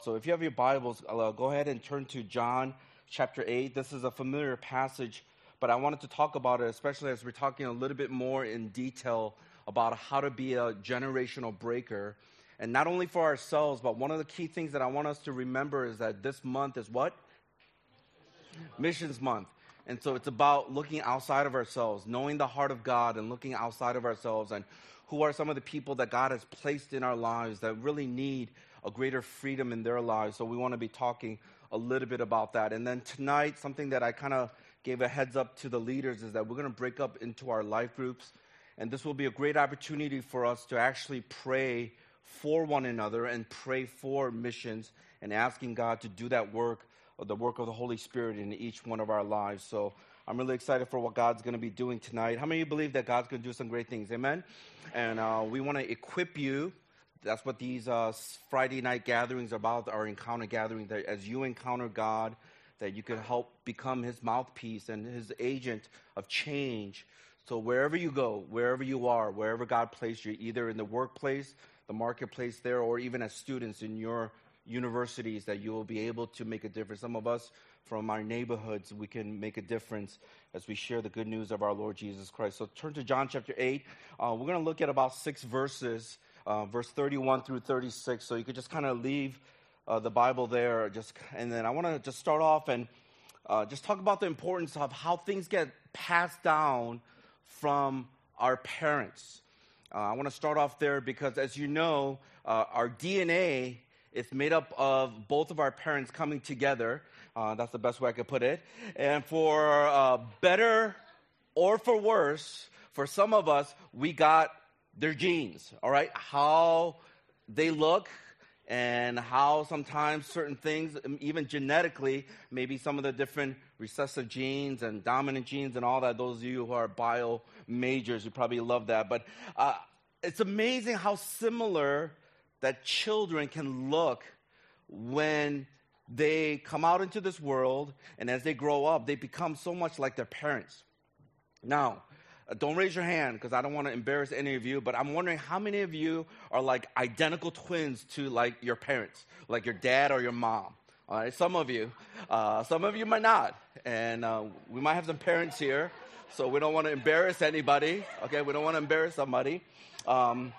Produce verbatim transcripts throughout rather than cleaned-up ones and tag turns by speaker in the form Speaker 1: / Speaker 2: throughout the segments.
Speaker 1: So if you have your Bibles, uh, go ahead and turn to John chapter eight. This is a familiar passage, but I wanted to talk about it, especially as we're talking a little bit more in detail about how to be a generational breaker. And not only for ourselves, but one of the key things that I want us to remember is that this month is what? Missions Month. And so it's about looking outside of ourselves, knowing the heart of God and looking outside of ourselves, and who are some of the people that God has placed in our lives that really need a greater freedom in their lives. So we want to be talking a little bit about that. And then tonight, something that I kind of gave a heads up to the leaders is that we're going to break up into our life groups. And this will be a great opportunity for us to actually pray for one another and pray for missions and asking God to do that work, or the work of the Holy Spirit in each one of our lives. So I'm really excited for what God's going to be doing tonight. How many of you believe that God's going to do some great things? Amen? And uh, we want to equip you. That's what these uh, Friday night gatherings are about, our encounter gathering, that as you encounter God, that you can help become his mouthpiece and his agent of change. So wherever you go, wherever you are, wherever God placed you, either in the workplace, the marketplace there, or even as students in your universities, that you will be able to make a difference. Some of us from our neighborhoods, we can make a difference as we share the good news of our Lord Jesus Christ. So turn to John chapter eight. Uh, we're going to look at about six verses. Uh, verse thirty-one through thirty-six, so you could just kind of leave uh, the Bible there, just and then I want to just start off and uh, just talk about the importance of how things get passed down from our parents. Uh, I want to start off there because, as you know, uh, our D N A is made up of both of our parents coming together. Uh, that's the best way I could put it. And for uh, better or for worse, for some of us, we got their genes, all right? How they look and how sometimes certain things, even genetically, maybe some of the different recessive genes and dominant genes and all that. Those of you who are bio majors, you probably love that. But uh, it's amazing how similar that children can look when they come out into this world, and as they grow up, they become so much like their parents. Now, don't raise your hand because I don't want to embarrass any of you, but I'm wondering how many of you are like identical twins to like your parents, like your dad or your mom. All right, some of you. Uh, some of you might not. And uh, we might have some parents here, so we don't want to embarrass anybody. Okay, we don't want to embarrass somebody. Um,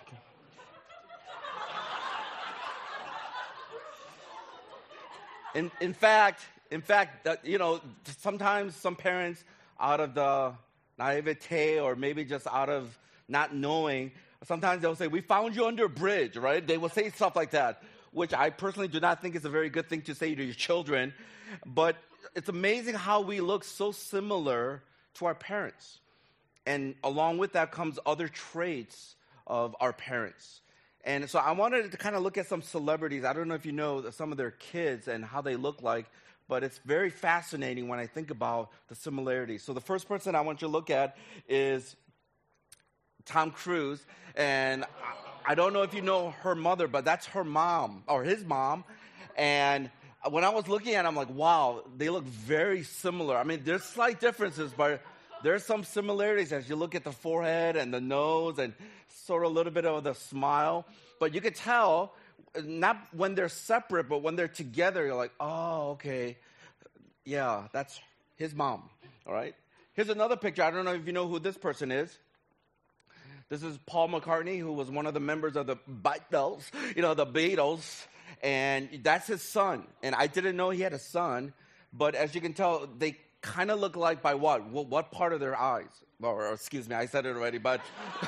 Speaker 1: in, in fact, in fact, uh, you know, sometimes some parents out of the naivete or maybe just out of not knowing, sometimes they'll say, we found you under a bridge, right? They will say stuff like that, which I personally do not think is a very good thing to say to your children. But it's amazing how we look so similar to our parents. And along with that comes other traits of our parents. And so I wanted to kind of look at some celebrities. I don't know if you know some of their kids and how they look like, but it's very fascinating when I think about the similarities. So the first person I want you to look at is Tom Cruise. And I don't know if you know her mother, but that's her mom, or his mom. And when I was looking at it, I'm like, wow, they look very similar. I mean, there's slight differences, but there's some similarities as you look at the forehead and the nose and sort of a little bit of the smile. But you could tell, not when they're separate, but when they're together, you're like, oh, okay, yeah, that's his mom, all right? Here's another picture. I don't know if you know who this person is. This is Paul McCartney, who was one of the members of the Beatles, you know, the Beatles, and that's his son. And I didn't know he had a son, but as you can tell, they kind of look like by what? What, what part of their eyes? Or, or excuse me, I said it already, but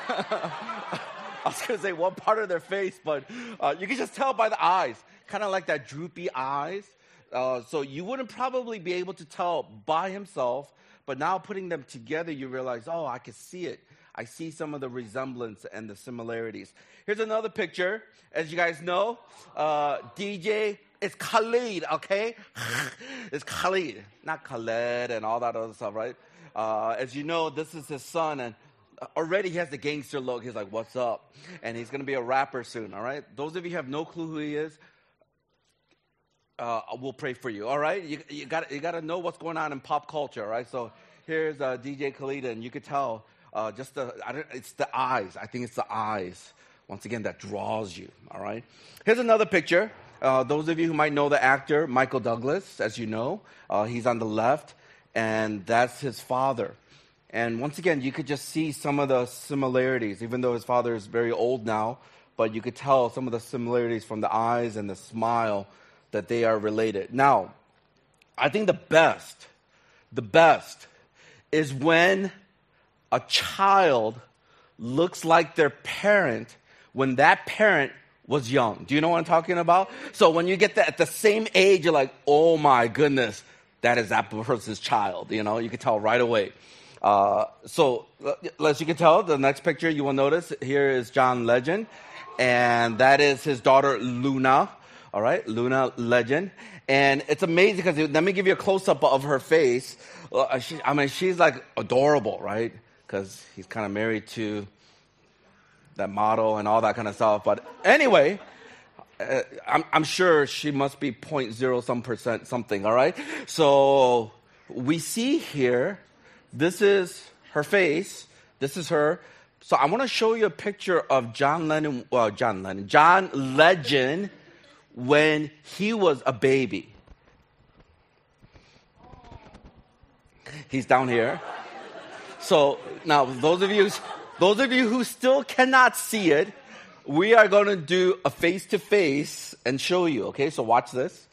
Speaker 1: I was going to say what part of their face, but uh, you can just tell by the eyes, kind of like that droopy eyes. Uh, so you wouldn't probably be able to tell by himself, but now putting them together, you realize, oh, I can see it. I see some of the resemblance and the similarities. Here's another picture. As you guys know, uh, D J, it's Khalid, okay? It's Khalid, not Khaled and all that other stuff, right? Uh, as you know, this is his son, and already he has the gangster look. He's like, what's up? And he's going to be a rapper soon, all right? Those of you who have no clue who he is, uh, we'll pray for you, all right? You, you got you got to know what's going on in pop culture, all right? So here's uh, D J Khalid, and you could tell uh, just the, I don't, it's the eyes. I think it's the eyes, once again, that draws you, all right? Here's another picture. Uh, those of you who might know the actor, Michael Douglas, as you know, uh, he's on the left, and that's his father. And once again, you could just see some of the similarities, even though his father is very old now, but you could tell some of the similarities from the eyes and the smile that they are related. Now, I think the best, the best is when a child looks like their parent when that parent was young. Do you know what I'm talking about? So when you get that at the same age, you're like, oh my goodness, that is that person's child. You know, you can tell right away. Uh, so as you can tell, the next picture you will notice here is John Legend, and that is his daughter Luna. All right, Luna Legend. And it's amazing because let me give you a close-up of her face. Uh, she, I mean, she's like adorable, right? Because he's kind of married to that model and all that kind of stuff. But anyway, uh, I'm, I'm sure she must be point zero some percent something, all right? So we see here, this is her face. This is her. So I want to show you a picture of John Lennon, well, John Lennon, John Legend when he was a baby. He's down here. So now, those of you, those of you who still cannot see it, we are going to do a face-to-face and show you. Okay, so watch this.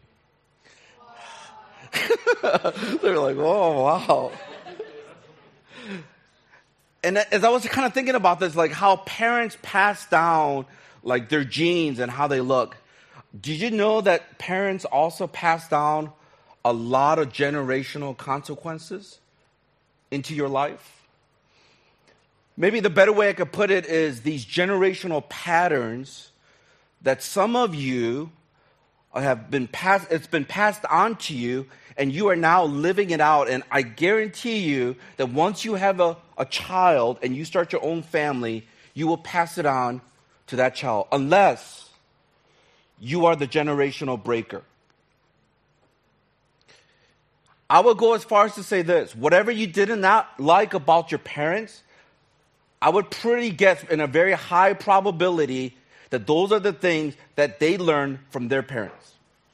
Speaker 1: They're like, oh, wow. And as I was kind of thinking about this, like how parents pass down like their genes and how they look. Did you know that parents also pass down a lot of generational consequences into your life? Maybe the better way I could put it is these generational patterns that some of you have been passed, it's been passed on to you, and you are now living it out. And I guarantee you that once you have a, a child and you start your own family, you will pass it on to that child, unless you are the generational breaker. I would go as far as to say this: whatever you did not like about your parents, I would pretty guess in a very high probability that those are the things that they learned from their parents.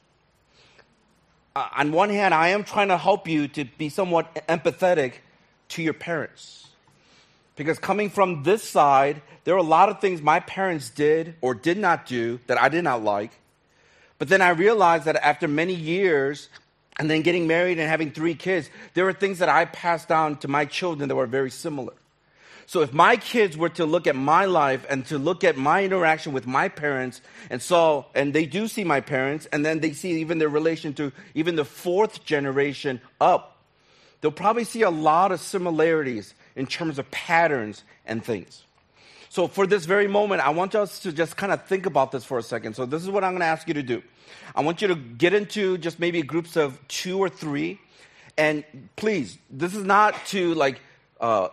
Speaker 1: Uh, on one hand, I am trying to help you to be somewhat empathetic to your parents. Because coming from this side, there are a lot of things my parents did or did not do that I did not like. But then I realized that after many years, and then getting married and having three kids, there were things that I passed down to my children that were very similar. So if my kids were to look at my life and to look at my interaction with my parents, and so, and they do see my parents, and then they see even their relation to even the fourth generation up, they'll probably see a lot of similarities in terms of patterns and things. So for this very moment, I want us to just kind of think about this for a second. So this is what I'm going to ask you to do. I want you to get into just maybe groups of two or three. And please, this is not to like uh,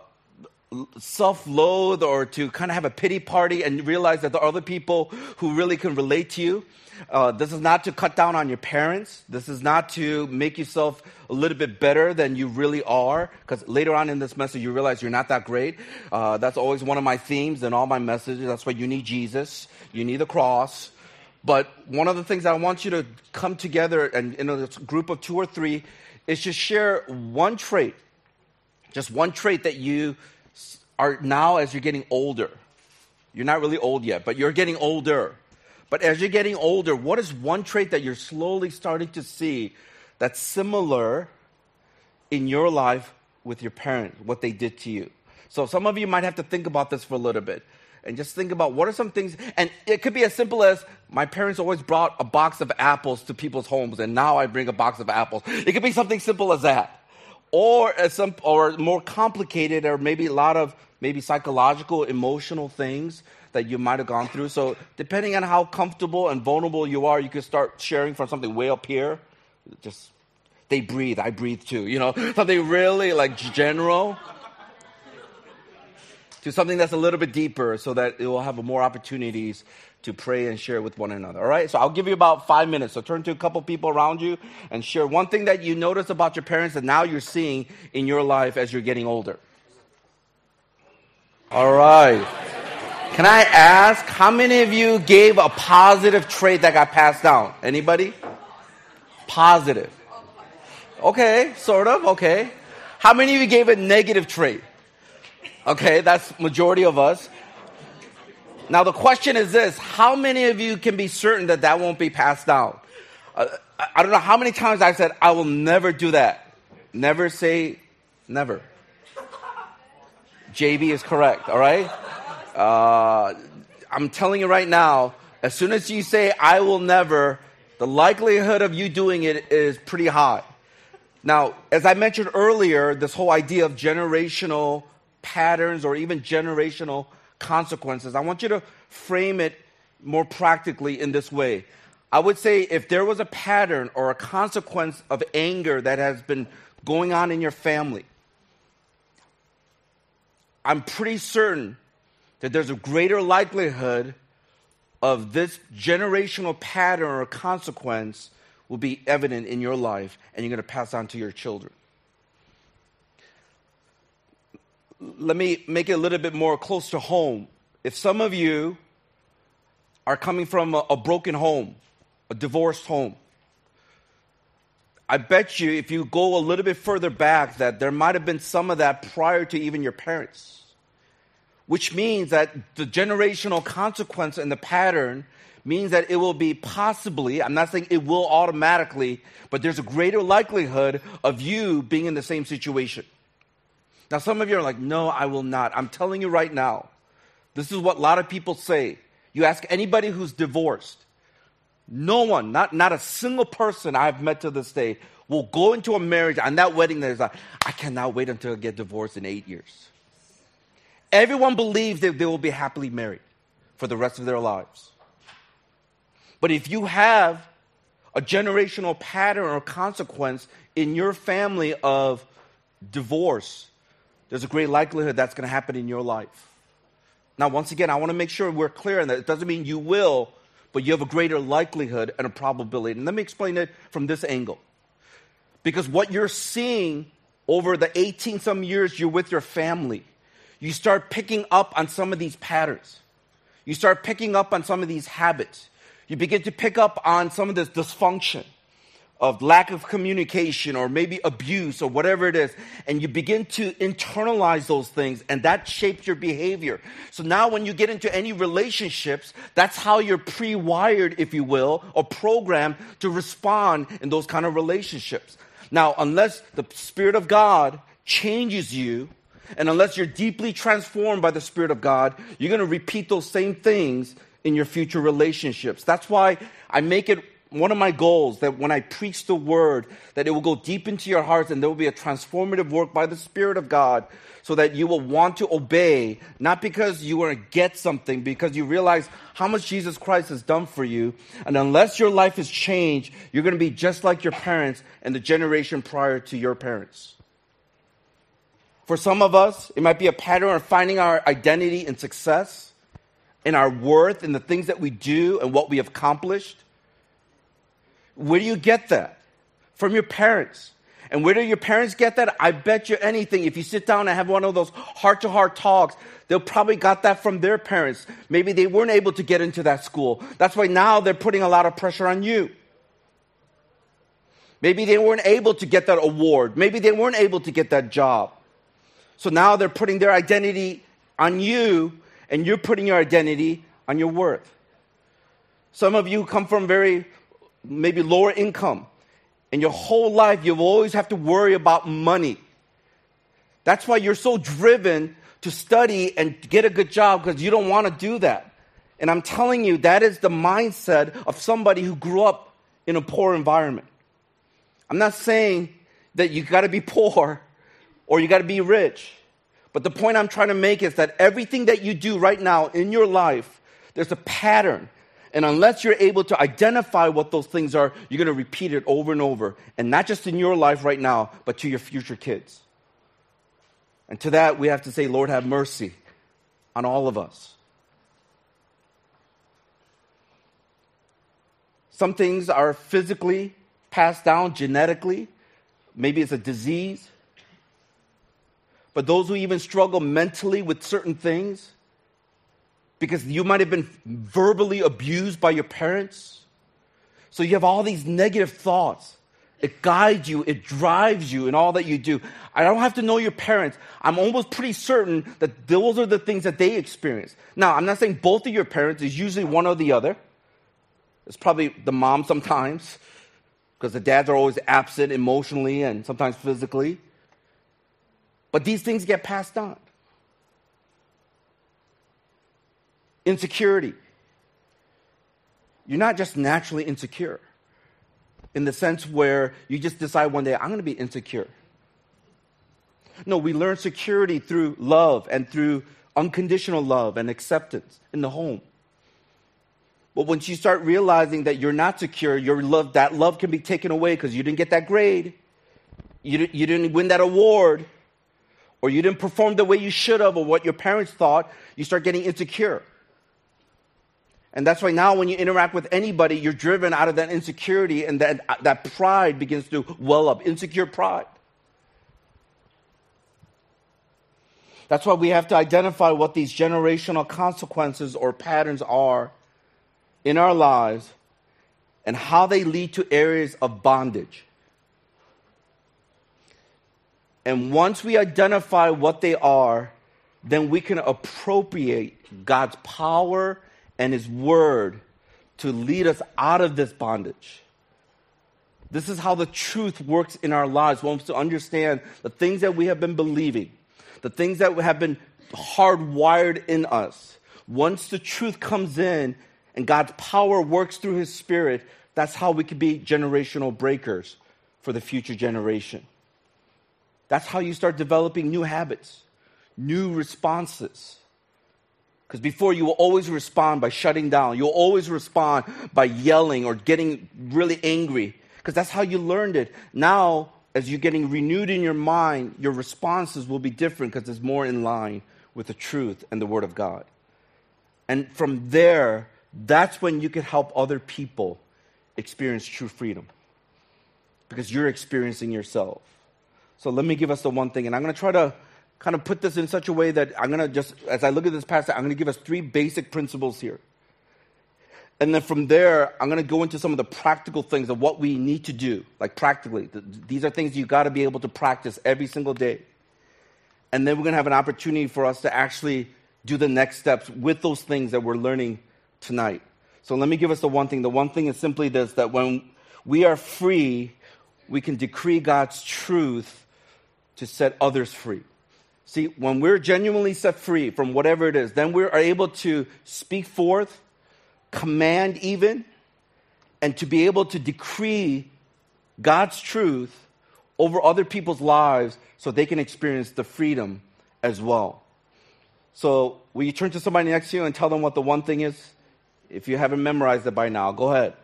Speaker 1: self-loathe or to kind of have a pity party and realize that there are other people who really can relate to you. Uh, this is not to cut down on your parents. This is not to make yourself a little bit better than you really are, because later on in this message you realize you're not that great. Uh, that's always one of my themes in all my messages. That's why you need Jesus. You need the cross. But one of the things I want you to come together and in a group of two or three is just share one trait, just one trait that you are now as you're getting older. You're not really old yet, but you're getting older. But as you're getting older, what is one trait that you're slowly starting to see that's similar in your life with your parents, what they did to you? So some of you might have to think about this for a little bit and just think about what are some things, and it could be as simple as my parents always brought a box of apples to people's homes, and now I bring a box of apples. It could be something simple as that. Or as some, or more complicated, or maybe a lot of maybe psychological, emotional things that you might have gone through. So depending on how comfortable and vulnerable you are, you could start sharing from something way up here. Just, they breathe, I breathe too. You know, something really like general to something that's a little bit deeper so that it will have more opportunities to pray and share with one another. All right, so I'll give you about five minutes. So turn to a couple people around you and share one thing that you notice about your parents that now you're seeing in your life as you're getting older. All right. Can I ask, how many of you gave a positive trait that got passed down? Anybody? Positive. Okay, sort of, okay. How many of you gave a negative trait? Okay, that's majority of us. Now the question is this, how many of you can be certain that that won't be passed down? Uh, I don't know how many times I said, I will never do that. Never say never. J B is correct, all right? Uh, I'm telling you right now, as soon as you say, I will never, the likelihood of you doing it is pretty high. Now, as I mentioned earlier, this whole idea of generational patterns or even generational consequences, I want you to frame it more practically in this way. I would say if there was a pattern or a consequence of anger that has been going on in your family, I'm pretty certain that there's a greater likelihood of this generational pattern or consequence will be evident in your life and you're going to pass on to your children. Let me make it a little bit more close to home. If some of you are coming from a, a broken home, a divorced home, I bet you if you go a little bit further back that there might have been some of that prior to even your parents. Which means that the generational consequence and the pattern means that it will be possibly, I'm not saying it will automatically, but there's a greater likelihood of you being in the same situation. Now, some of you are like, no, I will not. I'm telling you right now, this is what a lot of people say. You ask anybody who's divorced, no one, not, not a single person I've met to this day will go into a marriage on that wedding that is like, I cannot wait until I get divorced in eight years. Everyone believes that they will be happily married for the rest of their lives. But if you have a generational pattern or consequence in your family of divorce, there's a great likelihood that's going to happen in your life. Now, once again, I want to make sure we're clear on that. It doesn't mean you will, but you have a greater likelihood and a probability. And let me explain it from this angle. Because what you're seeing over the eighteen-some years you're with your family, you start picking up on some of these patterns. You start picking up on some of these habits. You begin to pick up on some of this dysfunction of lack of communication or maybe abuse or whatever it is. And you begin to internalize those things and that shapes your behavior. So now when you get into any relationships, that's how you're pre-wired, if you will, or programmed to respond in those kind of relationships. Now, unless the Spirit of God changes you, and unless you're deeply transformed by the Spirit of God, you're going to repeat those same things in your future relationships. That's why I make it one of my goals that when I preach the word, that it will go deep into your hearts and there will be a transformative work by the Spirit of God so that you will want to obey, not because you want to get something, because you realize how much Jesus Christ has done for you. And unless your life is changed, you're going to be just like your parents and the generation prior to your parents. For some of us, it might be a pattern of finding our identity in success, in our worth, in the things that we do and what we have accomplished. Where do you get that? From your parents. And where do your parents get that? I bet you anything. If you sit down and have one of those heart-to-heart talks, they'll probably got that from their parents. Maybe they weren't able to get into that school. That's why now they're putting a lot of pressure on you. Maybe they weren't able to get that award. Maybe they weren't able to get that job. So now they're putting their identity on you, and you're putting your identity on your worth. Some of you come from very, maybe lower income. And your whole life, you always have to worry about money. That's why you're so driven to study and get a good job, because you don't want to do that. And I'm telling you, that is the mindset of somebody who grew up in a poor environment. I'm not saying that you got to be poor or you got to be rich. But the point I'm trying to make is that everything that you do right now in your life, there's a pattern. And unless you're able to identify what those things are, you're going to repeat it over and over. And not just in your life right now, but to your future kids. And to that, we have to say, Lord, have mercy on all of us. Some things are physically passed down genetically. Maybe it's a disease. But those who even struggle mentally with certain things, because you might have been verbally abused by your parents. So you have all these negative thoughts. It guides you. It drives you in all that you do. I don't have to know your parents. I'm almost pretty certain that those are the things that they experience. Now, I'm not saying both of your parents. It's usually one or the other. It's probably the mom sometimes, because the dads are always absent emotionally and sometimes physically. But these things get passed on. Insecurity. You're not just naturally insecure in the sense where you just decide one day, I'm going to be insecure. No, we learn security through love and through unconditional love and acceptance in the home. But once you start realizing that you're not secure, your love, that love can be taken away because you didn't get that grade, you didn't, you didn't win that award, or you didn't perform the way you should have, or what your parents thought, you start getting insecure. And that's why now when you interact with anybody, you're driven out of that insecurity, and that, that pride begins to well up, insecure pride. That's why we have to identify what these generational consequences or patterns are in our lives and how they lead to areas of bondage. And once we identify what they are, then we can appropriate God's power and His Word to lead us out of this bondage. This is how the truth works in our lives. We want to understand the things that we have been believing, the things that have been hardwired in us. Once the truth comes in and God's power works through His Spirit, that's how we can be generational breakers for the future generation. That's how you start developing new habits, new responses. Because before, you will always respond by shutting down. You'll always respond by yelling or getting really angry, because that's how you learned it. Now, as you're getting renewed in your mind, your responses will be different because it's more in line with the truth and the Word of God. And from there, that's when you can help other people experience true freedom, because you're experiencing yourself. So let me give us the one thing, and I'm going to try to kind of put this in such a way that I'm going to just, as I look at this passage, I'm going to give us three basic principles here. And then from there, I'm going to go into some of the practical things of what we need to do, like practically. These are things you got to be able to practice every single day. And then we're going to have an opportunity for us to actually do the next steps with those things that we're learning tonight. So let me give us the one thing. The one thing is simply this, that when we are free, we can decree God's truth to set others free. See, when we're genuinely set free from whatever it is, then we are able to speak forth, command even, and to be able to decree God's truth over other people's lives so they can experience the freedom as well. So will you turn to somebody next to you and tell them what the one thing is? If you haven't memorized it by now, go ahead.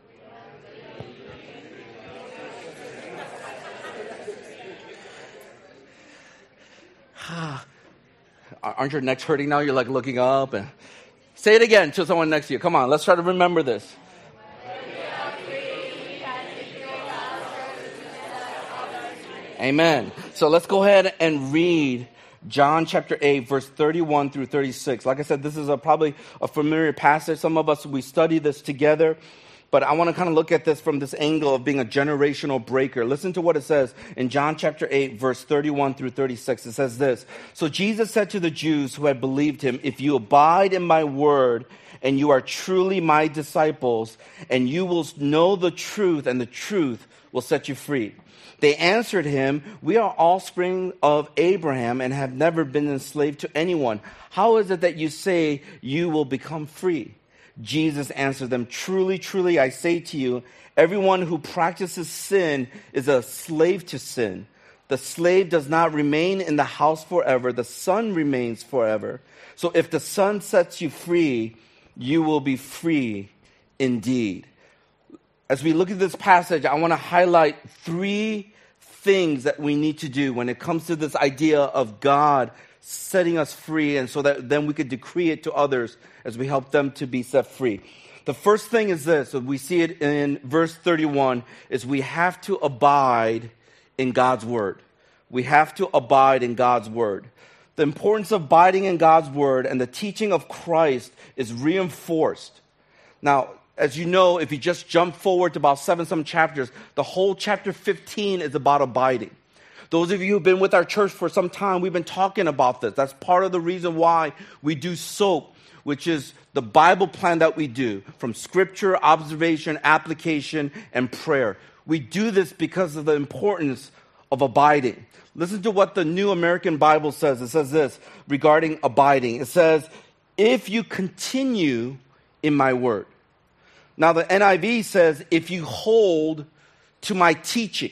Speaker 1: Aren't your necks hurting now? You're like looking up and say it again to someone next to you. Come on, let's try to remember this. Amen. So let's go ahead and read John chapter eight, verse thirty-one through thirty-six. Like I said, this is a, probably a familiar passage. Some of us, we study this together. But I want to kind of look at this from this angle of being a generational breaker. Listen to what it says in John chapter eight, verse thirty-one through thirty-six. It says this: So Jesus said to the Jews who had believed him, if you abide in my word, and you are truly my disciples, and you will know the truth, and the truth will set you free. They answered him, we are offspring of Abraham and have never been enslaved to anyone. How is it that you say you will become free? Jesus answered them, truly, truly, I say to you, everyone who practices sin is a slave to sin. The slave does not remain in the house forever. The son remains forever. So if the son sets you free, you will be free indeed. As we look at this passage, I want to highlight three things that we need to do when it comes to this idea of God setting us free, and so that then we could decree it to others as we help them to be set free. The first thing is this, so we see it in verse thirty-one, is we have to abide in God's word. We have to abide in God's word. the importance of abiding in God's word and the teaching of Christ is reinforced. Now, as you know, if you just jump forward to about seven some chapters, the whole chapter fifteen is about abiding. Those of you who've been with our church for some time, we've been talking about this. That's part of the reason why we do SOAP, which is the Bible plan that we do, from scripture, observation, application, and prayer. We do this because of the importance of abiding. Listen to what the New American Bible says. It says this regarding abiding. It says, if you continue in my word. Now the N I V says, if you hold to my teaching.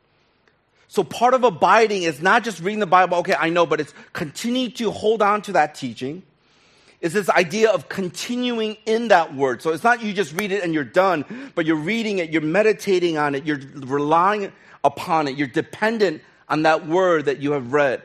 Speaker 1: So part of abiding is not just reading the Bible, okay, I know, but it's continuing to hold on to that teaching. It's this idea of continuing in that word. So it's not you just read it and you're done, but you're reading it, you're meditating on it, you're relying upon it, you're dependent on that word that you have read.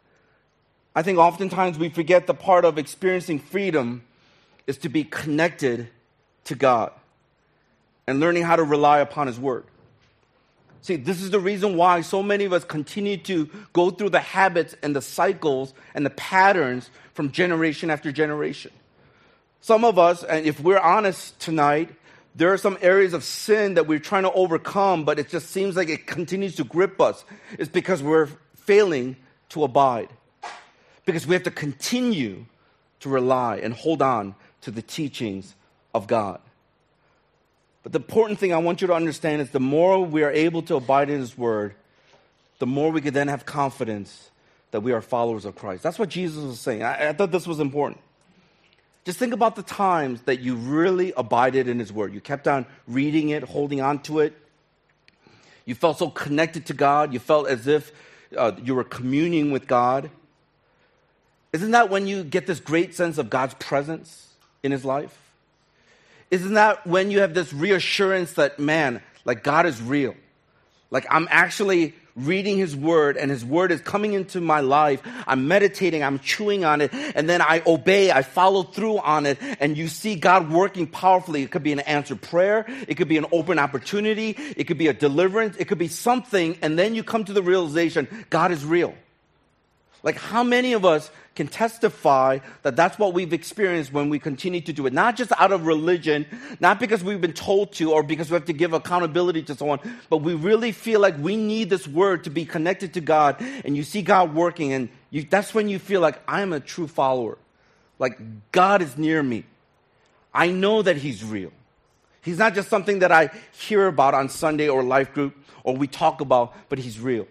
Speaker 1: I think oftentimes we forget the part of experiencing freedom is to be connected to God and learning how to rely upon his word. See, this is the reason why so many of us continue to go through the habits and the cycles and the patterns from generation after generation. Some of us, and if we're honest tonight, there are some areas of sin that we're trying to overcome, but it just seems like it continues to grip us. It's because we're failing to abide. Because we have to continue to rely and hold on to the teachings of God. But the important thing I want you to understand is the more we are able to abide in his word, the more we can then have confidence that we are followers of Christ. That's what Jesus was saying. I, I thought this was important. Just think about the times that you really abided in his word. You kept on reading it, holding on to it. You felt so connected to God. You felt as if uh, you were communing with God. Isn't that when you get this great sense of God's presence in his life? Isn't that when you have this reassurance that, man, like God is real? Like I'm actually reading his word and his word is coming into my life. I'm meditating, I'm chewing on it, and then I obey, I follow through on it, and you see God working powerfully. It could be an answered prayer, it could be an open opportunity, it could be a deliverance, it could be something, and then you come to the realization, God is real. Like how many of us can testify that that's what we've experienced when we continue to do it? Not just out of religion, not because we've been told to or because we have to give accountability to someone, but we really feel like we need this word to be connected to God, and you see God working, and you, that's when you feel like I'm a true follower. Like God is near me. I know that he's real. He's not just something that I hear about on Sunday or life group or we talk about, but he's real.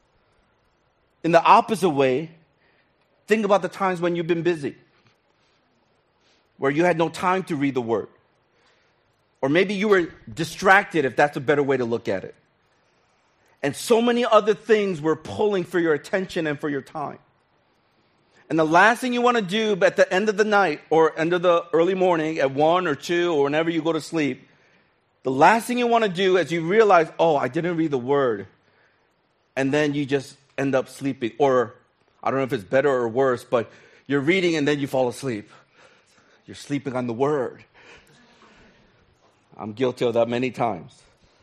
Speaker 1: In the opposite way, think about the times when you've been busy, where you had no time to read the word. Or maybe you were distracted, if that's a better way to look at it. And so many other things were pulling for your attention and for your time. And the last thing you want to do at the end of the night or end of the early morning at one or two or whenever you go to sleep, the last thing you want to do is you realize, oh, I didn't read the word. And then you just end up sleeping. Or I don't know if it's better or worse, but you're reading and then you fall asleep. You're sleeping on the word. I'm guilty of that many times.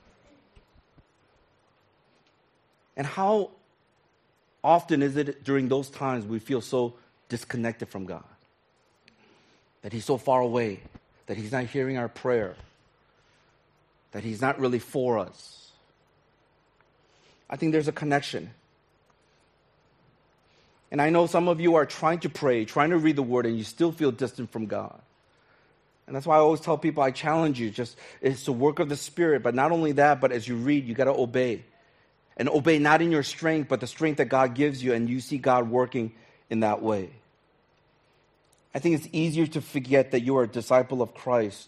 Speaker 1: And how often is it during those times we feel so disconnected from God? That he's so far away, that he's not hearing our prayer, that he's not really for us. I think there's a connection. And I know some of you are trying to pray, trying to read the word, and you still feel distant from God. And that's why I always tell people, I challenge you, just it's the work of the Spirit. But not only that, but as you read, you got to obey. And obey not in your strength, but the strength that God gives you, and you see God working in that way. I think it's easier to forget that you are a disciple of Christ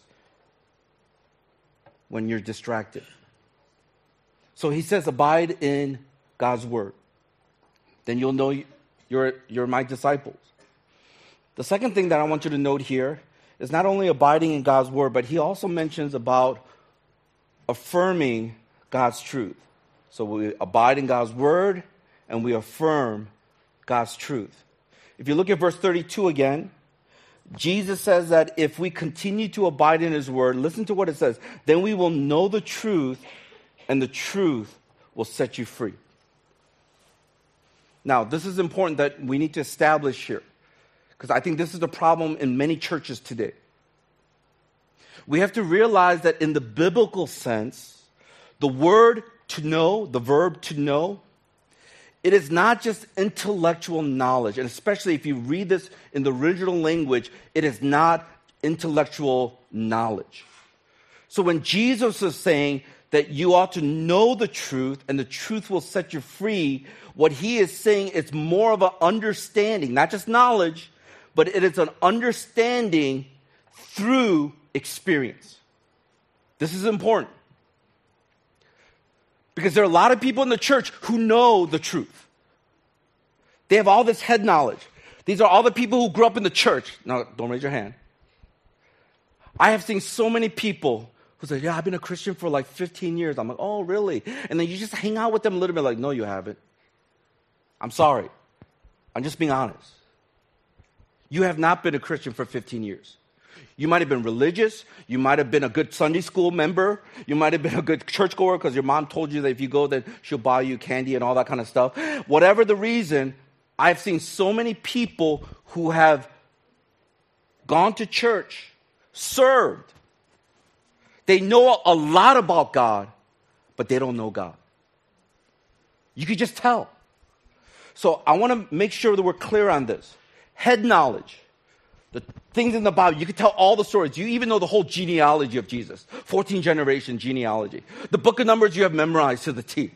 Speaker 1: when you're distracted. So he says, abide in God's word. Then you'll know you're, you're my disciples. The second thing that I want you to note here is not only abiding in God's word, but he also mentions about affirming God's truth. So we abide in God's word and we affirm God's truth. If you look at verse thirty-two again, Jesus says that if we continue to abide in his word, listen to what it says, then we will know the truth and the truth will set you free. Now, this is important that we need to establish here, because I think this is the problem in many churches today. We have to realize that in the biblical sense, the word to know, the verb to know, it is not just intellectual knowledge. And especially if you read this in the original language, it is not intellectual knowledge. So when Jesus is saying that you ought to know the truth and the truth will set you free, what he is saying is more of an understanding, not just knowledge, but it is an understanding through experience. This is important. Because there are a lot of people in the church who know the truth. They have all this head knowledge. These are all the people who grew up in the church. Now, don't raise your hand. I have seen so many people who say, yeah, I've been a Christian for like fifteen years. I'm like, oh, really? And then you just hang out with them a little bit like, no, you haven't. I'm sorry. I'm just being honest. You have not been a Christian for fifteen years. You might have been religious. You might have been a good Sunday school member. You might have been a good churchgoer because your mom told you that if you go, then she'll buy you candy and all that kind of stuff. Whatever the reason, I've seen so many people who have gone to church, served. They know a lot about God, but they don't know God. You could just tell. So I want to make sure that we're clear on this. Head knowledge. The things in the Bible, you can tell all the stories. You even know the whole genealogy of Jesus. fourteen generation genealogy. The book of Numbers you have memorized to the T.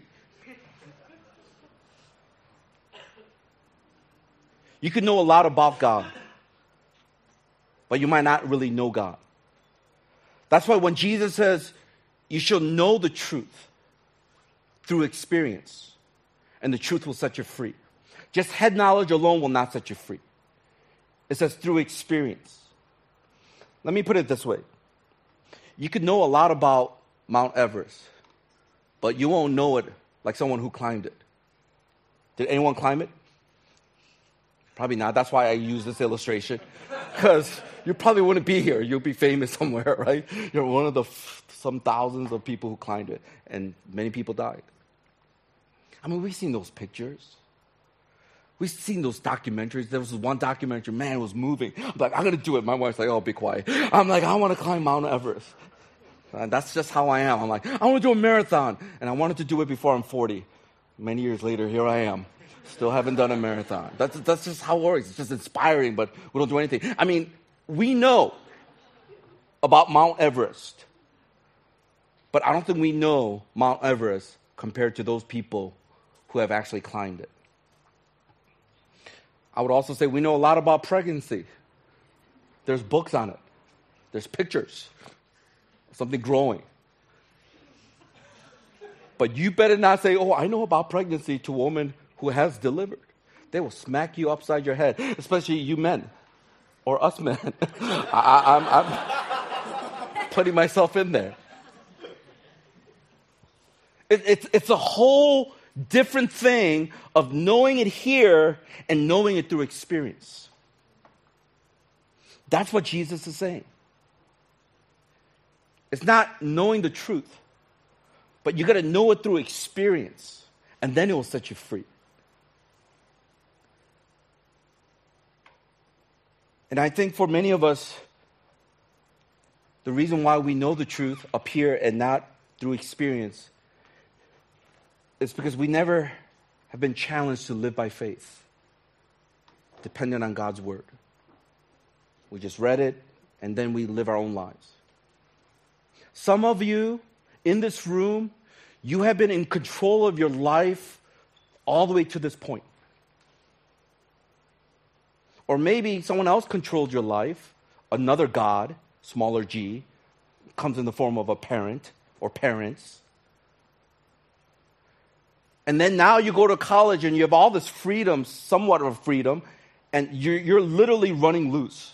Speaker 1: You can know a lot about God, but you might not really know God. That's why when Jesus says, you shall know the truth through experience, and the truth will set you free. Just head knowledge alone will not set you free. It says through experience. Let me put it this way. You could know a lot about Mount Everest, but you won't know it like someone who climbed it. Did anyone climb it? Probably not. That's why I use this illustration. Because you probably wouldn't be here. You'll be famous somewhere, right? You're one of the f- some thousands of people who climbed it, and many people died. I mean, we've seen those pictures. We've seen those documentaries. There was one documentary, man, it was moving. I'm like, I'm going to do it. My wife's like, oh, be quiet. I'm like, I want to climb Mount Everest. And that's just how I am. I'm like, I want to do a marathon. And I wanted to do it before I'm forty. Many years later, here I am. Still haven't done a marathon. That's, that's just how it works. It's just inspiring, but we don't do anything. I mean, we know about Mount Everest. But I don't think we know Mount Everest compared to those people who have actually climbed it. I would also say we know a lot about pregnancy. There's books on it. There's pictures of something growing. But you better not say, oh, I know about pregnancy to a woman who has delivered. They will smack you upside your head, especially you men or us men. I, I'm, I'm putting myself in there. It, it's, it's a whole different thing of knowing it here and knowing it through experience. That's what Jesus is saying. It's not knowing the truth, but you got to know it through experience, and then it will set you free. And I think for many of us, the reason why we know the truth up here and not through experience is because we never have been challenged to live by faith, dependent on God's word. We just read it, and then we live our own lives. Some of you in this room, you have been in control of your life all the way to this point. Or maybe someone else controlled your life, another God, smaller g, comes in the form of a parent or parents. And then now you go to college and you have all this freedom, somewhat of freedom, and you're, you're literally running loose.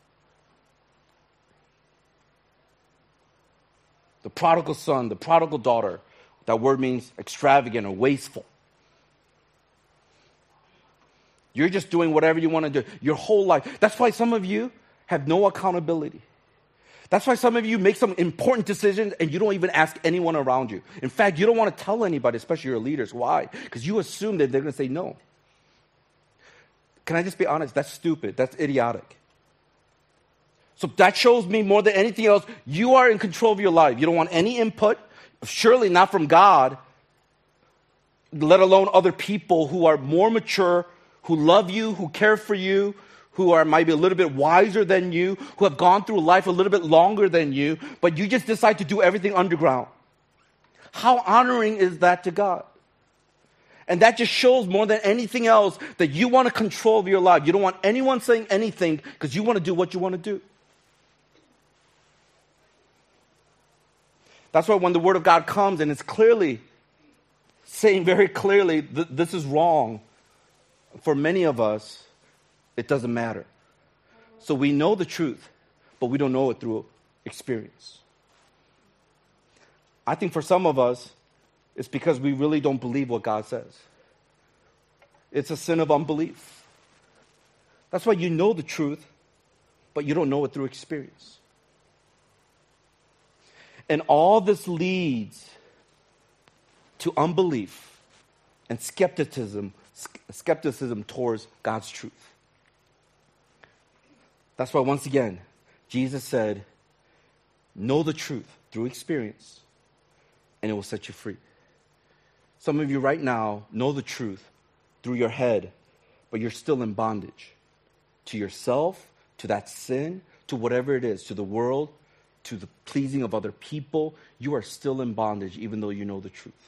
Speaker 1: The prodigal son, the prodigal daughter, that word means extravagant or wasteful. You're just doing whatever you want to do your whole life. That's why some of you have no accountability. That's why some of you make some important decisions and you don't even ask anyone around you. In fact, you don't want to tell anybody, especially your leaders. Why? Because you assume that they're going to say no. Can I just be honest? That's stupid. That's idiotic. So that shows me more than anything else, you are in control of your life. You don't want any input, surely not from God, let alone other people who are more mature, who love you, who care for you, who are maybe a little bit wiser than you, who have gone through life a little bit longer than you, but you just decide to do everything underground. How honoring is that to God? And that just shows more than anything else that you want to control your life. You don't want anyone saying anything because you want to do what you want to do. That's why when the Word of God comes and it's clearly saying very clearly th- this is wrong, for many of us, it doesn't matter. So we know the truth, but we don't know it through experience. I think for some of us, it's because we really don't believe what God says. It's a sin of unbelief. That's why you know the truth, but you don't know it through experience. And all this leads to unbelief and skepticism, skepticism towards God's truth. That's why, once again, Jesus said, know the truth through experience, and it will set you free. Some of you right now know the truth through your head, but you're still in bondage to yourself, to that sin, to whatever it is, to the world, to the pleasing of other people. You are still in bondage even though you know the truth.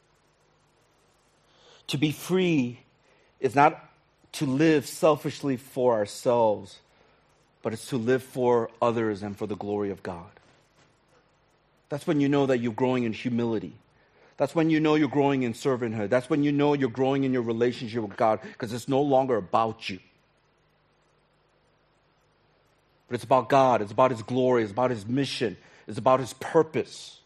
Speaker 1: To be free is not to live selfishly for ourselves, but it's to live for others and for the glory of God. That's when you know that you're growing in humility. That's when you know you're growing in servanthood. That's when you know you're growing in your relationship with God, because it's no longer about you. But it's about God. It's about His glory. It's about His mission. It's about His purpose.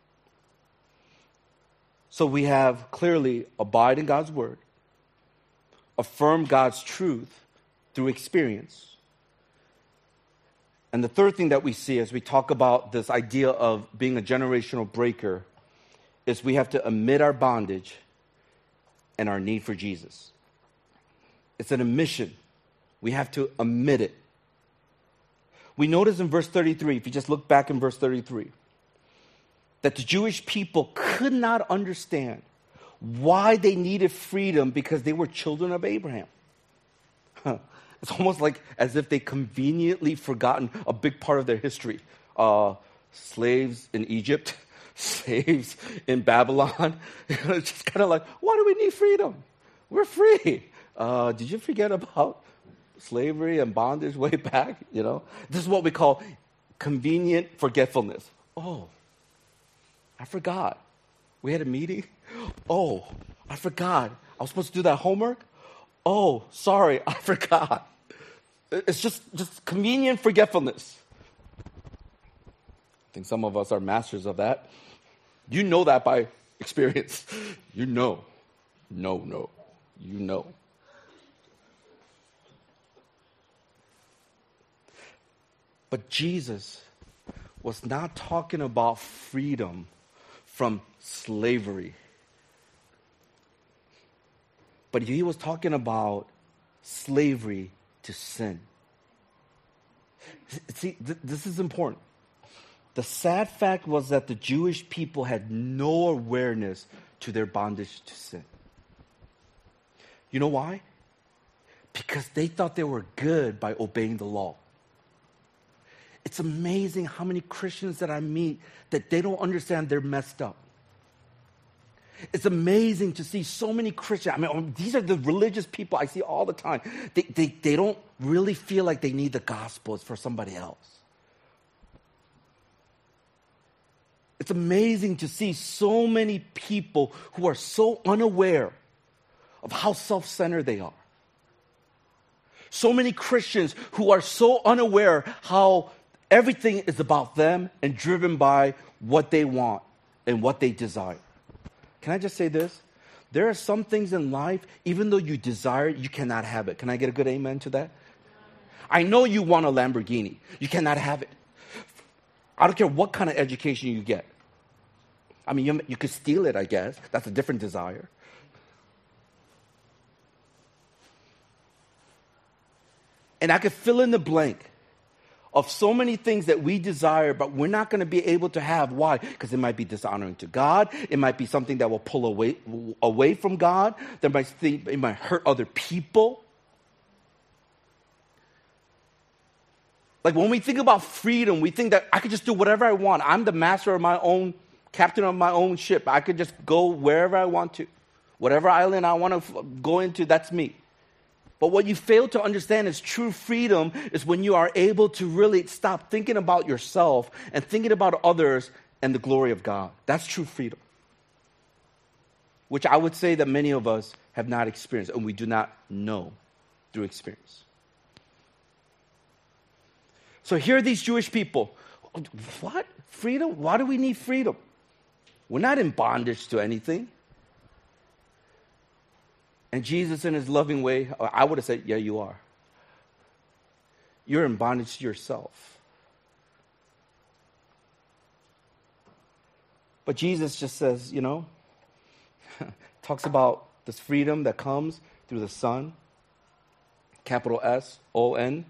Speaker 1: So we have clearly abide in God's word, affirm God's truth through experience. And the third thing that we see as we talk about this idea of being a generational breaker is we have to admit our bondage and our need for Jesus. It's an admission. We have to admit it. We notice in verse thirty-three, if you just look back in verse thirty-three, that the Jewish people could not understand why they needed freedom because they were children of Abraham. Huh. It's almost like as if they conveniently forgotten a big part of their history. Uh, slaves in Egypt, slaves in Babylon. It's just kind of like, why do we need freedom? We're free. Uh, did you forget about slavery and bondage way back? You know, this is what we call convenient forgetfulness. Oh, I forgot. We had a meeting. Oh, I forgot. I was supposed to do that homework. Oh, sorry, I forgot. It's just, just convenient forgetfulness. I think some of us are masters of that. You know that by experience. You know. No, no. You know. But Jesus was not talking about freedom from slavery. But he was talking about slavery to sin. See, th- this is important. The sad fact was that the Jewish people had no awareness to their bondage to sin. You know why? Because they thought they were good by obeying the law. It's amazing how many Christians that I meet that they don't understand they're messed up. It's amazing to see so many Christians. I mean, these are the religious people I see all the time. They, they, they don't really feel like they need the gospel. It's for somebody else. It's amazing to see so many people who are so unaware of how self-centered they are. So many Christians who are so unaware how everything is about them and driven by what they want and what they desire. Can I just say this? There are some things in life, even though you desire it, you cannot have it. Can I get a good amen to that? I know you want a Lamborghini. You cannot have it. I don't care what kind of education you get. I mean, you, you could steal it, I guess. That's a different desire. And I could fill in the blank of so many things that we desire, but we're not going to be able to have. Why? Because it might be dishonoring to God. It might be something that will pull away, away from God. That might think, it might hurt other people. Like when we think about freedom, we think that I could just do whatever I want. I'm the master of my own, captain of my own ship. I could just go wherever I want to. Whatever island I want to go into, that's me. But what you fail to understand is true freedom is when you are able to really stop thinking about yourself and thinking about others and the glory of God. That's true freedom. Which I would say that many of us have not experienced and we do not know through experience. So here are these Jewish people. What? Freedom? Why do we need freedom? We're not in bondage to anything. And Jesus, in his loving way, I would have said, yeah, you are. You're in bondage to yourself. But Jesus just says, you know, talks about this freedom that comes through the Son, capital S O N.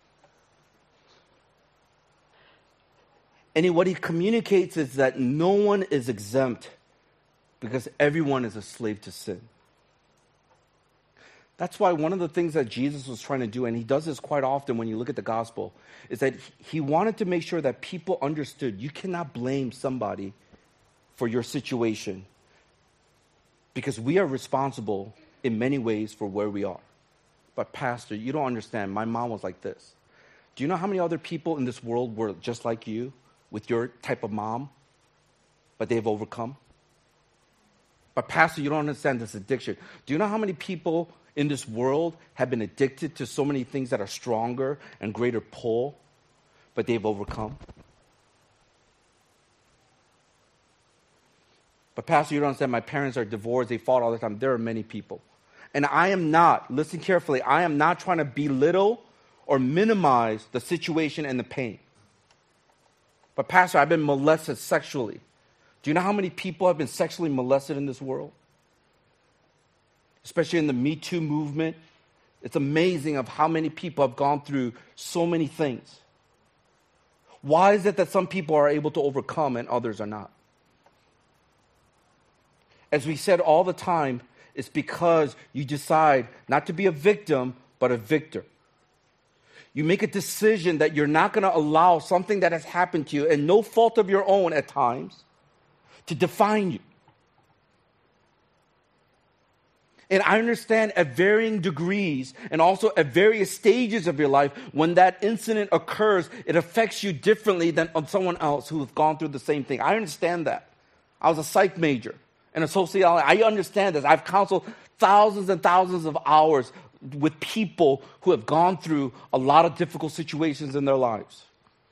Speaker 1: And he, what he communicates is that no one is exempt because everyone is a slave to sin. That's why one of the things that Jesus was trying to do, and he does this quite often when you look at the gospel, is that he wanted to make sure that people understood you cannot blame somebody for your situation because we are responsible in many ways for where we are. But Pastor, you don't understand. My mom was like this. Do you know how many other people in this world were just like you with your type of mom, but they've overcome? But Pastor, you don't understand this addiction. Do you know how many people in this world have been addicted to so many things that are stronger and greater pull, but they've overcome? But Pastor, you don't understand, my parents are divorced, they fought all the time. There are many people. And I am not, listen carefully, I am not trying to belittle or minimize the situation and the pain. But Pastor, I've been molested sexually. Do you know how many people have been sexually molested in this world? Especially in the Me Too movement. It's amazing of how many people have gone through so many things. Why is it that some people are able to overcome and others are not? As we said all the time, it's because you decide not to be a victim, but a victor. You make a decision that you're not going to allow something that has happened to you, and no fault of your own at times, to define you. And I understand at varying degrees and also at various stages of your life, when that incident occurs, it affects you differently than on someone else who has gone through the same thing. I understand that. I was a psych major and a sociology. I understand this. I've counseled thousands and thousands of hours with people who have gone through a lot of difficult situations in their lives.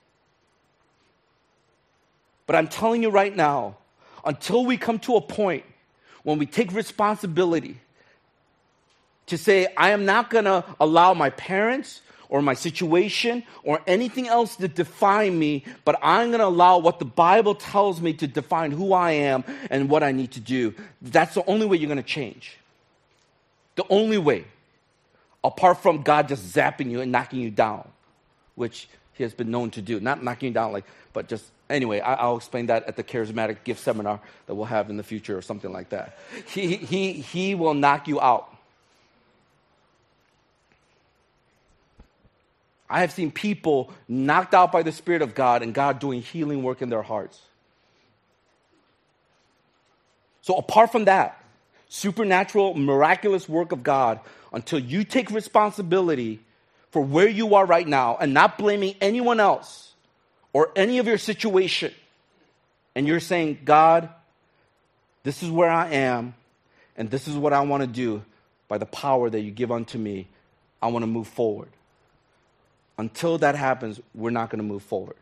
Speaker 1: But I'm telling you right now, until we come to a point when we take responsibility to say, I am not going to allow my parents or my situation or anything else to define me, but I'm going to allow what the Bible tells me to define who I am and what I need to do. That's the only way you're going to change. The only way. Apart from God just zapping you and knocking you down, which he has been known to do. Not knocking you down, like, but just, anyway, I, I'll explain that at the charismatic gift seminar that we'll have in the future or something like that. He, he, he will knock you out. I have seen people knocked out by the Spirit of God and God doing healing work in their hearts. So apart from that, supernatural, miraculous work of God, until you take responsibility for where you are right now and not blaming anyone else or any of your situation, and you're saying, God, this is where I am, and this is what I want to do by the power that you give unto me, I want to move forward. Until that happens, we're not going to move forward.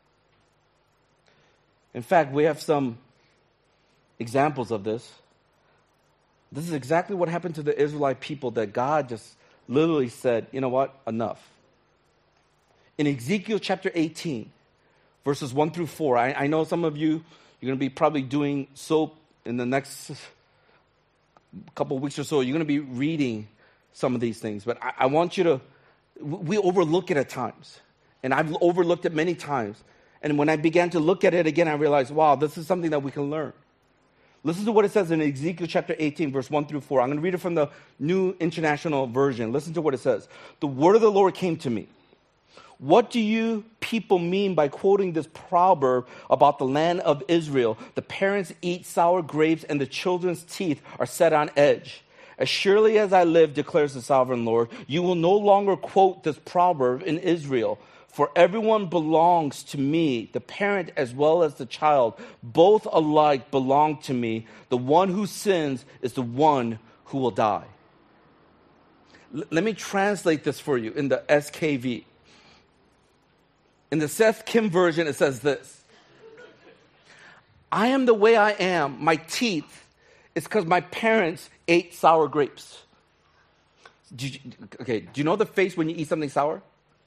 Speaker 1: In fact, we have some examples of this. This is exactly what happened to the Israelite people, that God just literally said, you know what, enough. In Ezekiel chapter eighteen, verses one through four, I, I know some of you, you're going to be probably doing soap in the next couple of weeks or so. You're going to be reading some of these things. But I, I want you to, We overlook it at times. And I've overlooked it many times. And when I began to look at it again, I realized, wow, this is something that we can learn. Listen to what it says in Ezekiel chapter eighteen, verse one through four. I'm going to read it from the New International Version. Listen to what it says. The word of the Lord came to me. What do you people mean by quoting this proverb about the land of Israel? The parents eat sour grapes and the children's teeth are set on edge. As surely as I live, declares the sovereign Lord, you will no longer quote this proverb in Israel. For everyone belongs to me, the parent as well as the child. Both alike belong to me. The one who sins is the one who will die. L- let me translate this for you in the S K V. In the Seth Kim version, it says this. I am the way I am. My teeth is because my parents ate sour grapes. Do you, okay, do you know the face when you eat something sour?